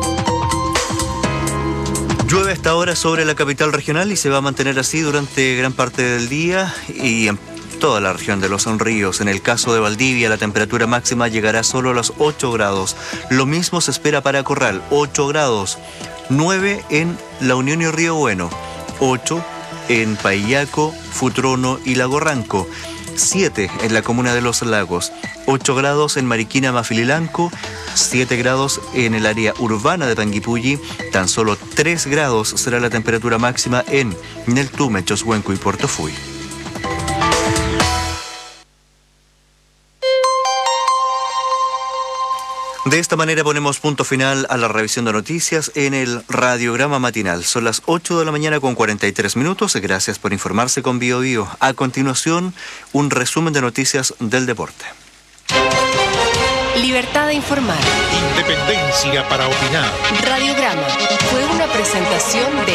Llueve hasta ahora sobre la capital regional y se va a mantener así durante gran parte del día y en toda la región de los ríos. En el caso de Valdivia, la temperatura máxima llegará solo a los ocho grados. Lo mismo se espera para Corral, ocho grados. nueve en La Unión y Río Bueno. ocho en Paillaco, Futrono y Lago Ranco. siete en la comuna de Los Lagos, ocho grados en Mariquina, Mafililanco, siete grados en el área urbana de Panguipulli, tan solo tres grados será la temperatura máxima en Neltume, Choshuenco y Portofuy. De esta manera ponemos punto final a la revisión de noticias en el Radiograma Matinal. Son las ocho de la mañana con cuarenta y tres minutos. Gracias por informarse con Bio Bio. A continuación, un resumen de noticias del deporte. Libertad de informar. Independencia para opinar. Radiograma fue una presentación de...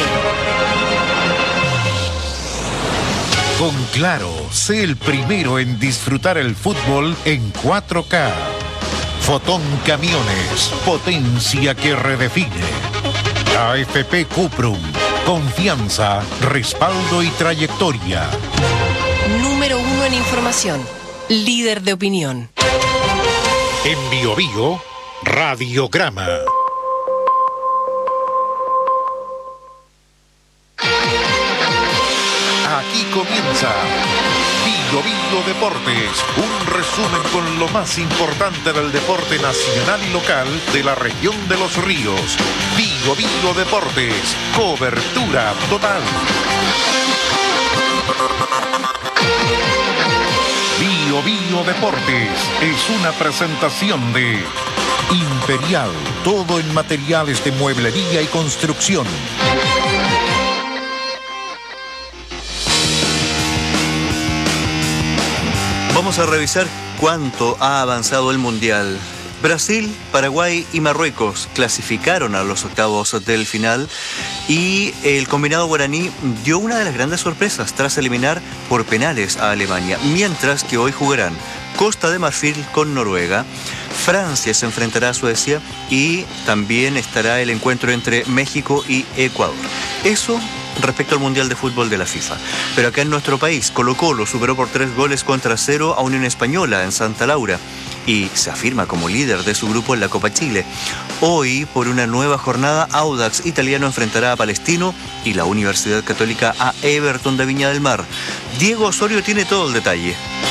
Con Claro, sé el primero en disfrutar el fútbol en cuatro K. Fotón Camiones, potencia que redefine. A F P Cuprum, confianza, respaldo y trayectoria. Número uno en información, líder de opinión. En Bio Bio, Radiograma. Aquí comienza Bio Bio Deportes, un resumen con lo más importante del deporte nacional y local de la región de Los Ríos. Bio Bio Deportes, cobertura total. Bio Bio Deportes es una presentación de Imperial, todo en materiales de mueblería y construcción. Vamos a revisar cuánto ha avanzado el Mundial. Brasil, Paraguay y Marruecos clasificaron a los octavos del final y el combinado guaraní dio una de las grandes sorpresas tras eliminar por penales a Alemania, mientras que hoy jugarán Costa de Marfil con Noruega, Francia se enfrentará a Suecia y también estará el encuentro entre México y Ecuador. Eso respecto al Mundial de Fútbol de la FIFA. Pero acá en nuestro país, Colo-Colo superó por tres goles contra cero a Unión Española en Santa Laura y se afirma como líder de su grupo en la Copa Chile. Hoy, por una nueva jornada, Audax Italiano enfrentará a Palestino y la Universidad Católica a Everton de Viña del Mar. Diego Osorio tiene todo el detalle.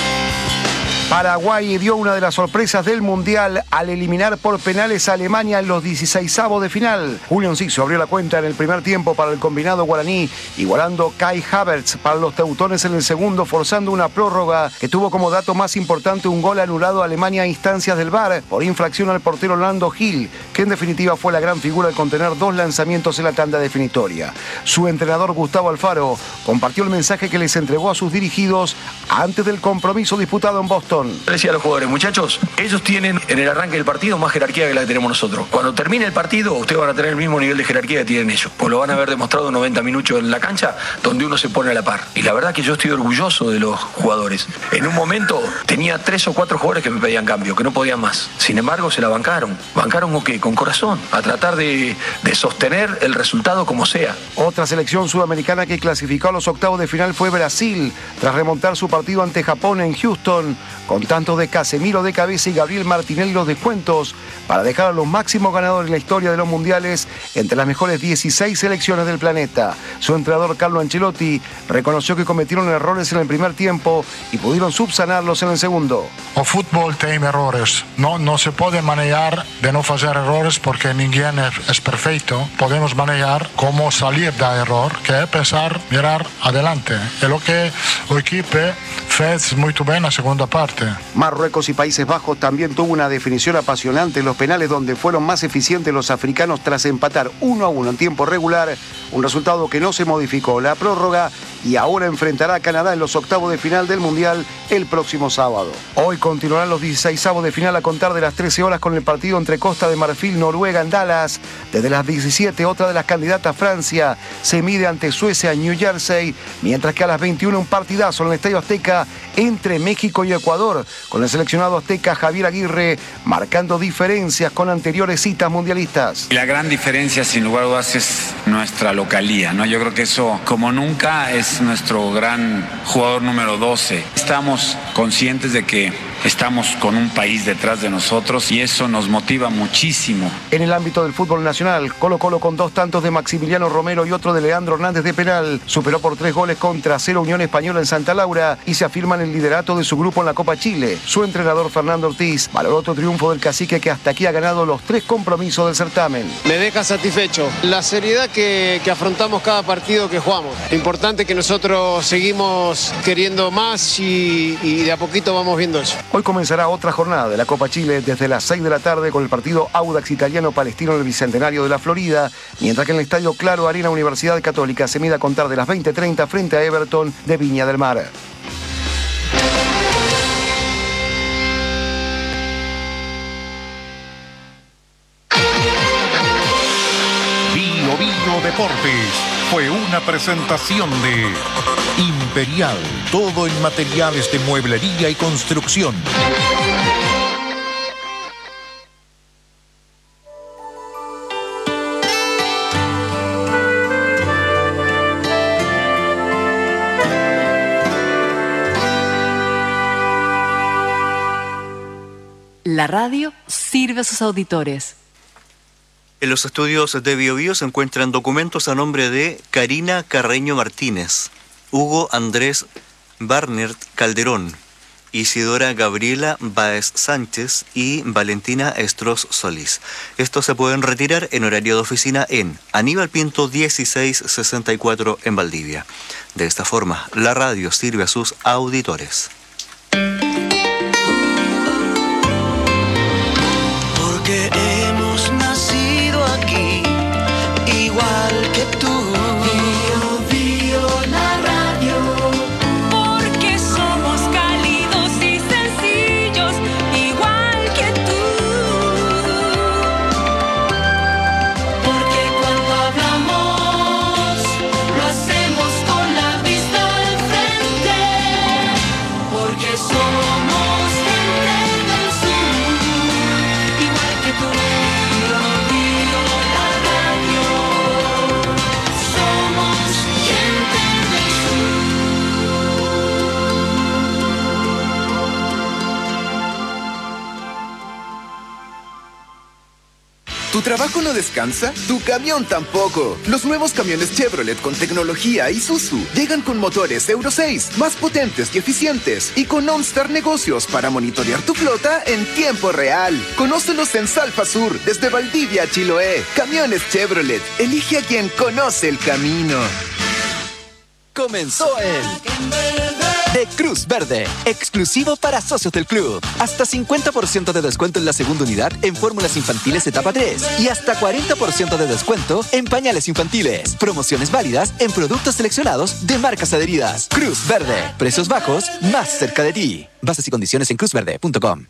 Paraguay dio una de las sorpresas del Mundial al eliminar por penales a Alemania en los dieciseisavos de final. Julio Enciso abrió la cuenta en el primer tiempo para el combinado guaraní, igualando Kai Havertz para los teutones en el segundo, forzando una prórroga que tuvo como dato más importante un gol anulado a Alemania a instancias del V A R por infracción al portero Orlando Gil, que en definitiva fue la gran figura al contener dos lanzamientos en la tanda definitoria. Su entrenador Gustavo Alfaro compartió el mensaje que les entregó a sus dirigidos antes del compromiso disputado en Boston. Le decía a los jugadores, muchachos, ellos tienen en el arranque del partido más jerarquía que la que tenemos nosotros. Cuando termine el partido, ustedes van a tener el mismo nivel de jerarquía que tienen ellos, pues lo van a haber demostrado noventa minutos en la cancha, donde uno se pone a la par. Y la verdad que yo estoy orgulloso de los jugadores. En un momento tenía tres o cuatro jugadores que me pedían cambio, que no podían más. Sin embargo, se la bancaron. ¿Bancaron con qué? Con corazón, a tratar de, de sostener el resultado como sea. Otra selección sudamericana que clasificó a los octavos de final fue Brasil, tras remontar su partido ante Japón en Houston, con tantos de Casemiro de cabeza y Gabriel Martinelli los descuentos, para dejar a los máximos ganadores en la historia de los mundiales entre las mejores dieciséis selecciones del planeta. Su entrenador Carlo Ancelotti reconoció que cometieron errores en el primer tiempo y pudieron subsanarlos en el segundo. El fútbol tiene errores, no, no se puede manejar de no hacer errores porque ninguém es, es perfecto. Podemos manejar cómo salir de error, que es pensar, mirar adelante. Es lo que el equipo fez muy bien en la segunda parte. Marruecos y Países Bajos también tuvo una definición apasionante en los penales, donde fueron más eficientes los africanos tras empatar uno a uno en tiempo regular, un resultado que no se modificó la prórroga, y ahora enfrentará a Canadá en los octavos de final del Mundial el próximo sábado. Hoy continuarán los dieciseisavos de final a contar de las trece horas con el partido entre Costa de Marfil, Noruega en Dallas. Desde las diecisiete, otra de las candidatas, Francia, se mide ante Suecia en New Jersey, mientras que a las veintiuna un partidazo en el Estadio Azteca entre México y Ecuador, con el seleccionado azteca Javier Aguirre marcando diferencias con anteriores citas mundialistas. La gran diferencia, sin lugar a dudas, es nuestra localía, ¿no? Yo creo que eso, como nunca, es nuestro gran jugador número doce. Estamos conscientes de que estamos con un país detrás de nosotros y eso nos motiva muchísimo. En el ámbito del fútbol nacional, Colo-Colo, con dos tantos de Maximiliano Romero y otro de Leandro Hernández de penal, superó por tres goles contra cero Unión Española en Santa Laura y se afirma en el liderato de su grupo en la Copa Chile. Su entrenador Fernando Ortiz valoró otro triunfo del cacique, que hasta aquí ha ganado los tres compromisos del certamen. Me deja satisfecho la seriedad que, que afrontamos cada partido que jugamos. Importante que nosotros seguimos queriendo más y, y de a poquito vamos viendo eso. Hoy comenzará otra jornada de la Copa Chile desde las seis de la tarde con el partido Audax Italiano Palestino en el Bicentenario de la Florida, mientras que en el Estadio Claro Arena Universidad Católica se mida a contar de las veinte treinta frente a Everton de Viña del Mar. Bio Bio Deportes fue una presentación de Imperial, todo en materiales de mueblería y construcción. La radio sirve a sus auditores. En los estudios de Bio Bio se encuentran documentos a nombre de Karina Carreño Martínez, Hugo Andrés Barnert Calderón, Isidora Gabriela Báez Sánchez y Valentina Estros Solís. Estos se pueden retirar en horario de oficina en Aníbal Pinto dieciséis sesenta y cuatro en Valdivia. De esta forma, la radio sirve a sus auditores. Porque hemos nacido aquí, igual que tú. Bio, bio, la radio. Porque somos cálidos y sencillos, igual que tú. Porque cuando hablamos, lo hacemos con la vista al frente. Porque somos gente del sur, igual que tú. Bio, bio, la radio. Somos gente del ¿Tu trabajo no descansa? ¿Tu camión tampoco? Los nuevos camiones Chevrolet con tecnología Isuzu llegan con motores Euro seis, más potentes y eficientes, y con OnStar Negocios para monitorear tu flota en tiempo real. Conócelos en Salfa Sur, desde Valdivia a Chiloé. Camiones Chevrolet. Elige a quien conoce el camino. Comenzó el de Cruz Verde, exclusivo para socios del club. Hasta cincuenta por ciento de descuento en la segunda unidad en fórmulas infantiles etapa tres y hasta cuarenta por ciento de descuento en pañales infantiles. Promociones válidas en productos seleccionados de marcas adheridas. Cruz Verde, precios bajos más cerca de ti. Bases y condiciones en cruz verde punto com.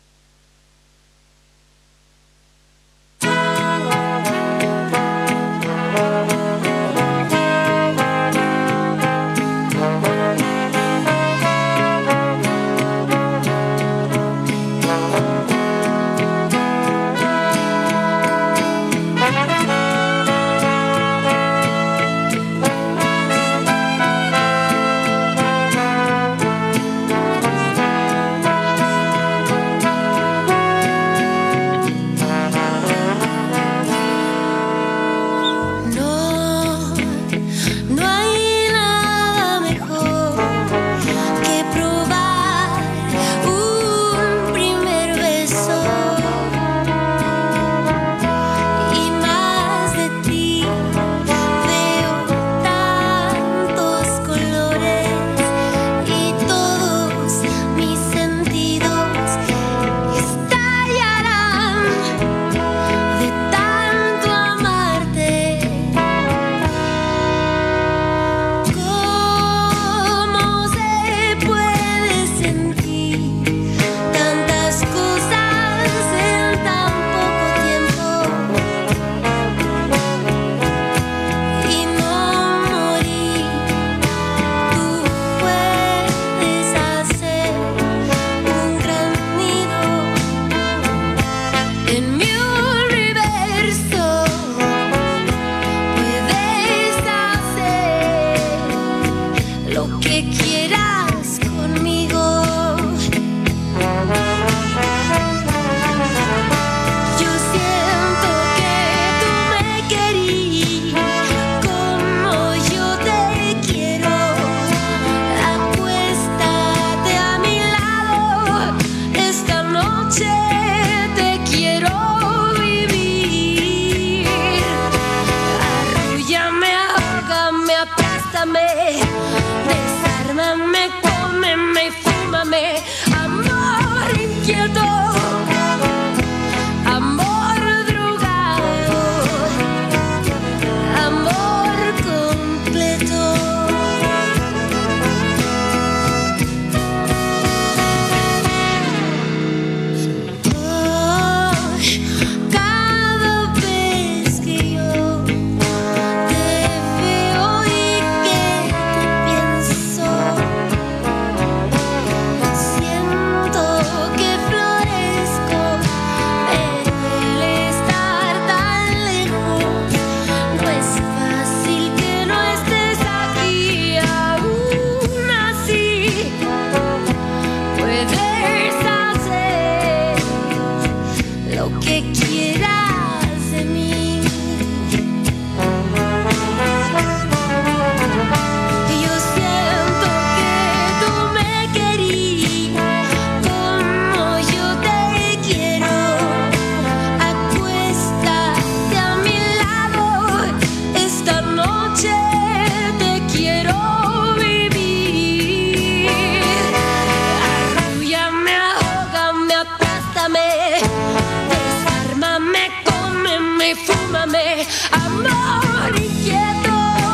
perfúmame, amor inquieto,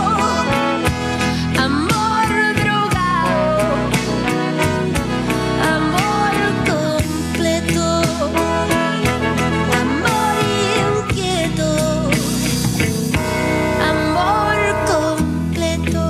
amor drogado, amor completo, amor inquieto, amor completo.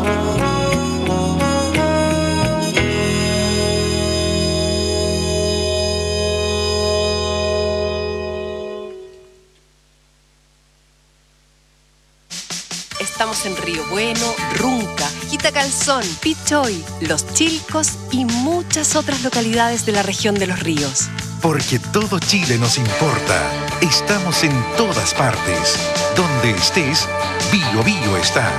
Estamos en Río Bueno, Runca, Quitacalzón, Pichoy, Los Chilcos y muchas otras localidades de la región de Los Ríos. Porque todo Chile nos importa. Estamos en todas partes. Donde estés, Bio Bio está.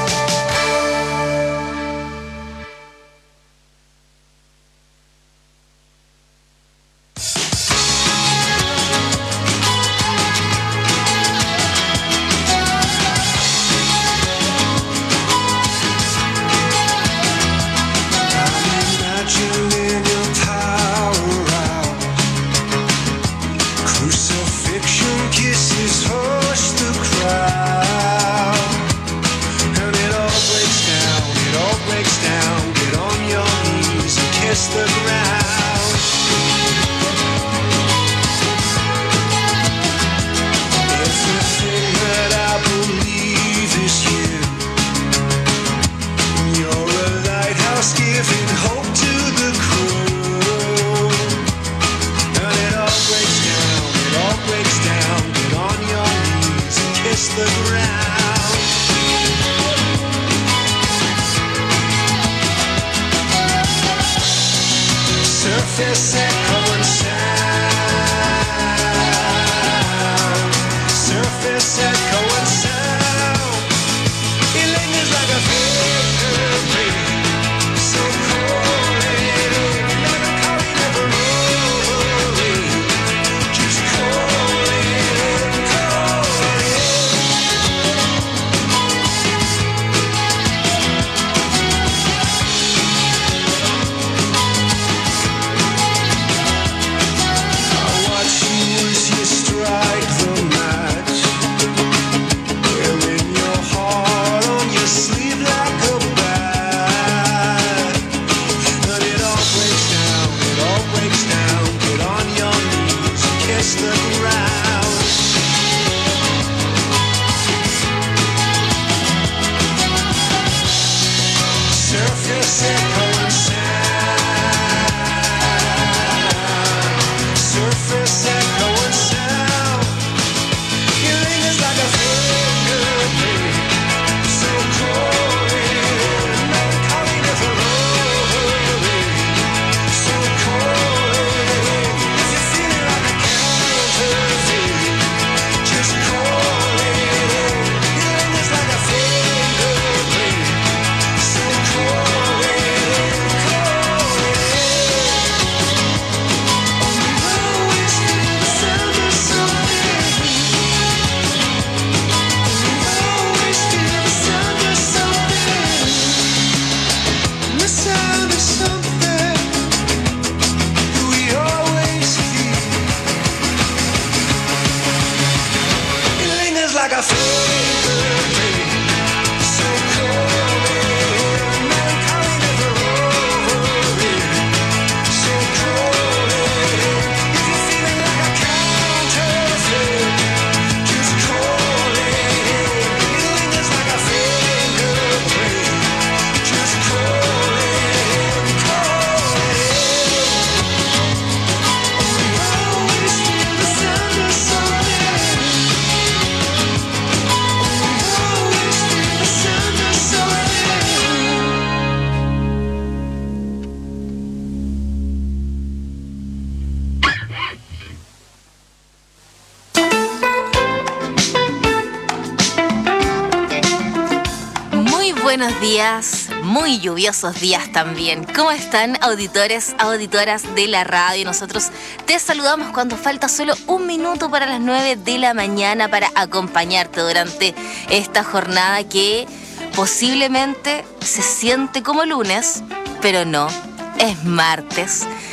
Buenos días, muy lluviosos días también. ¿Cómo están, auditores, auditoras de la radio? Nosotros te saludamos cuando falta solo un minuto para las nueve de la mañana para acompañarte durante esta jornada que posiblemente se siente como lunes, pero no, es martes.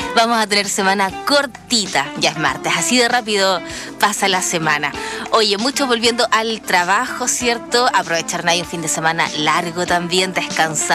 Vamos a tener semana cortita, ya es martes, así de rápido pasa la semana. Oye, muchos volviendo al trabajo, ¿cierto? Aprovechar ahí un fin de semana largo también, descansando.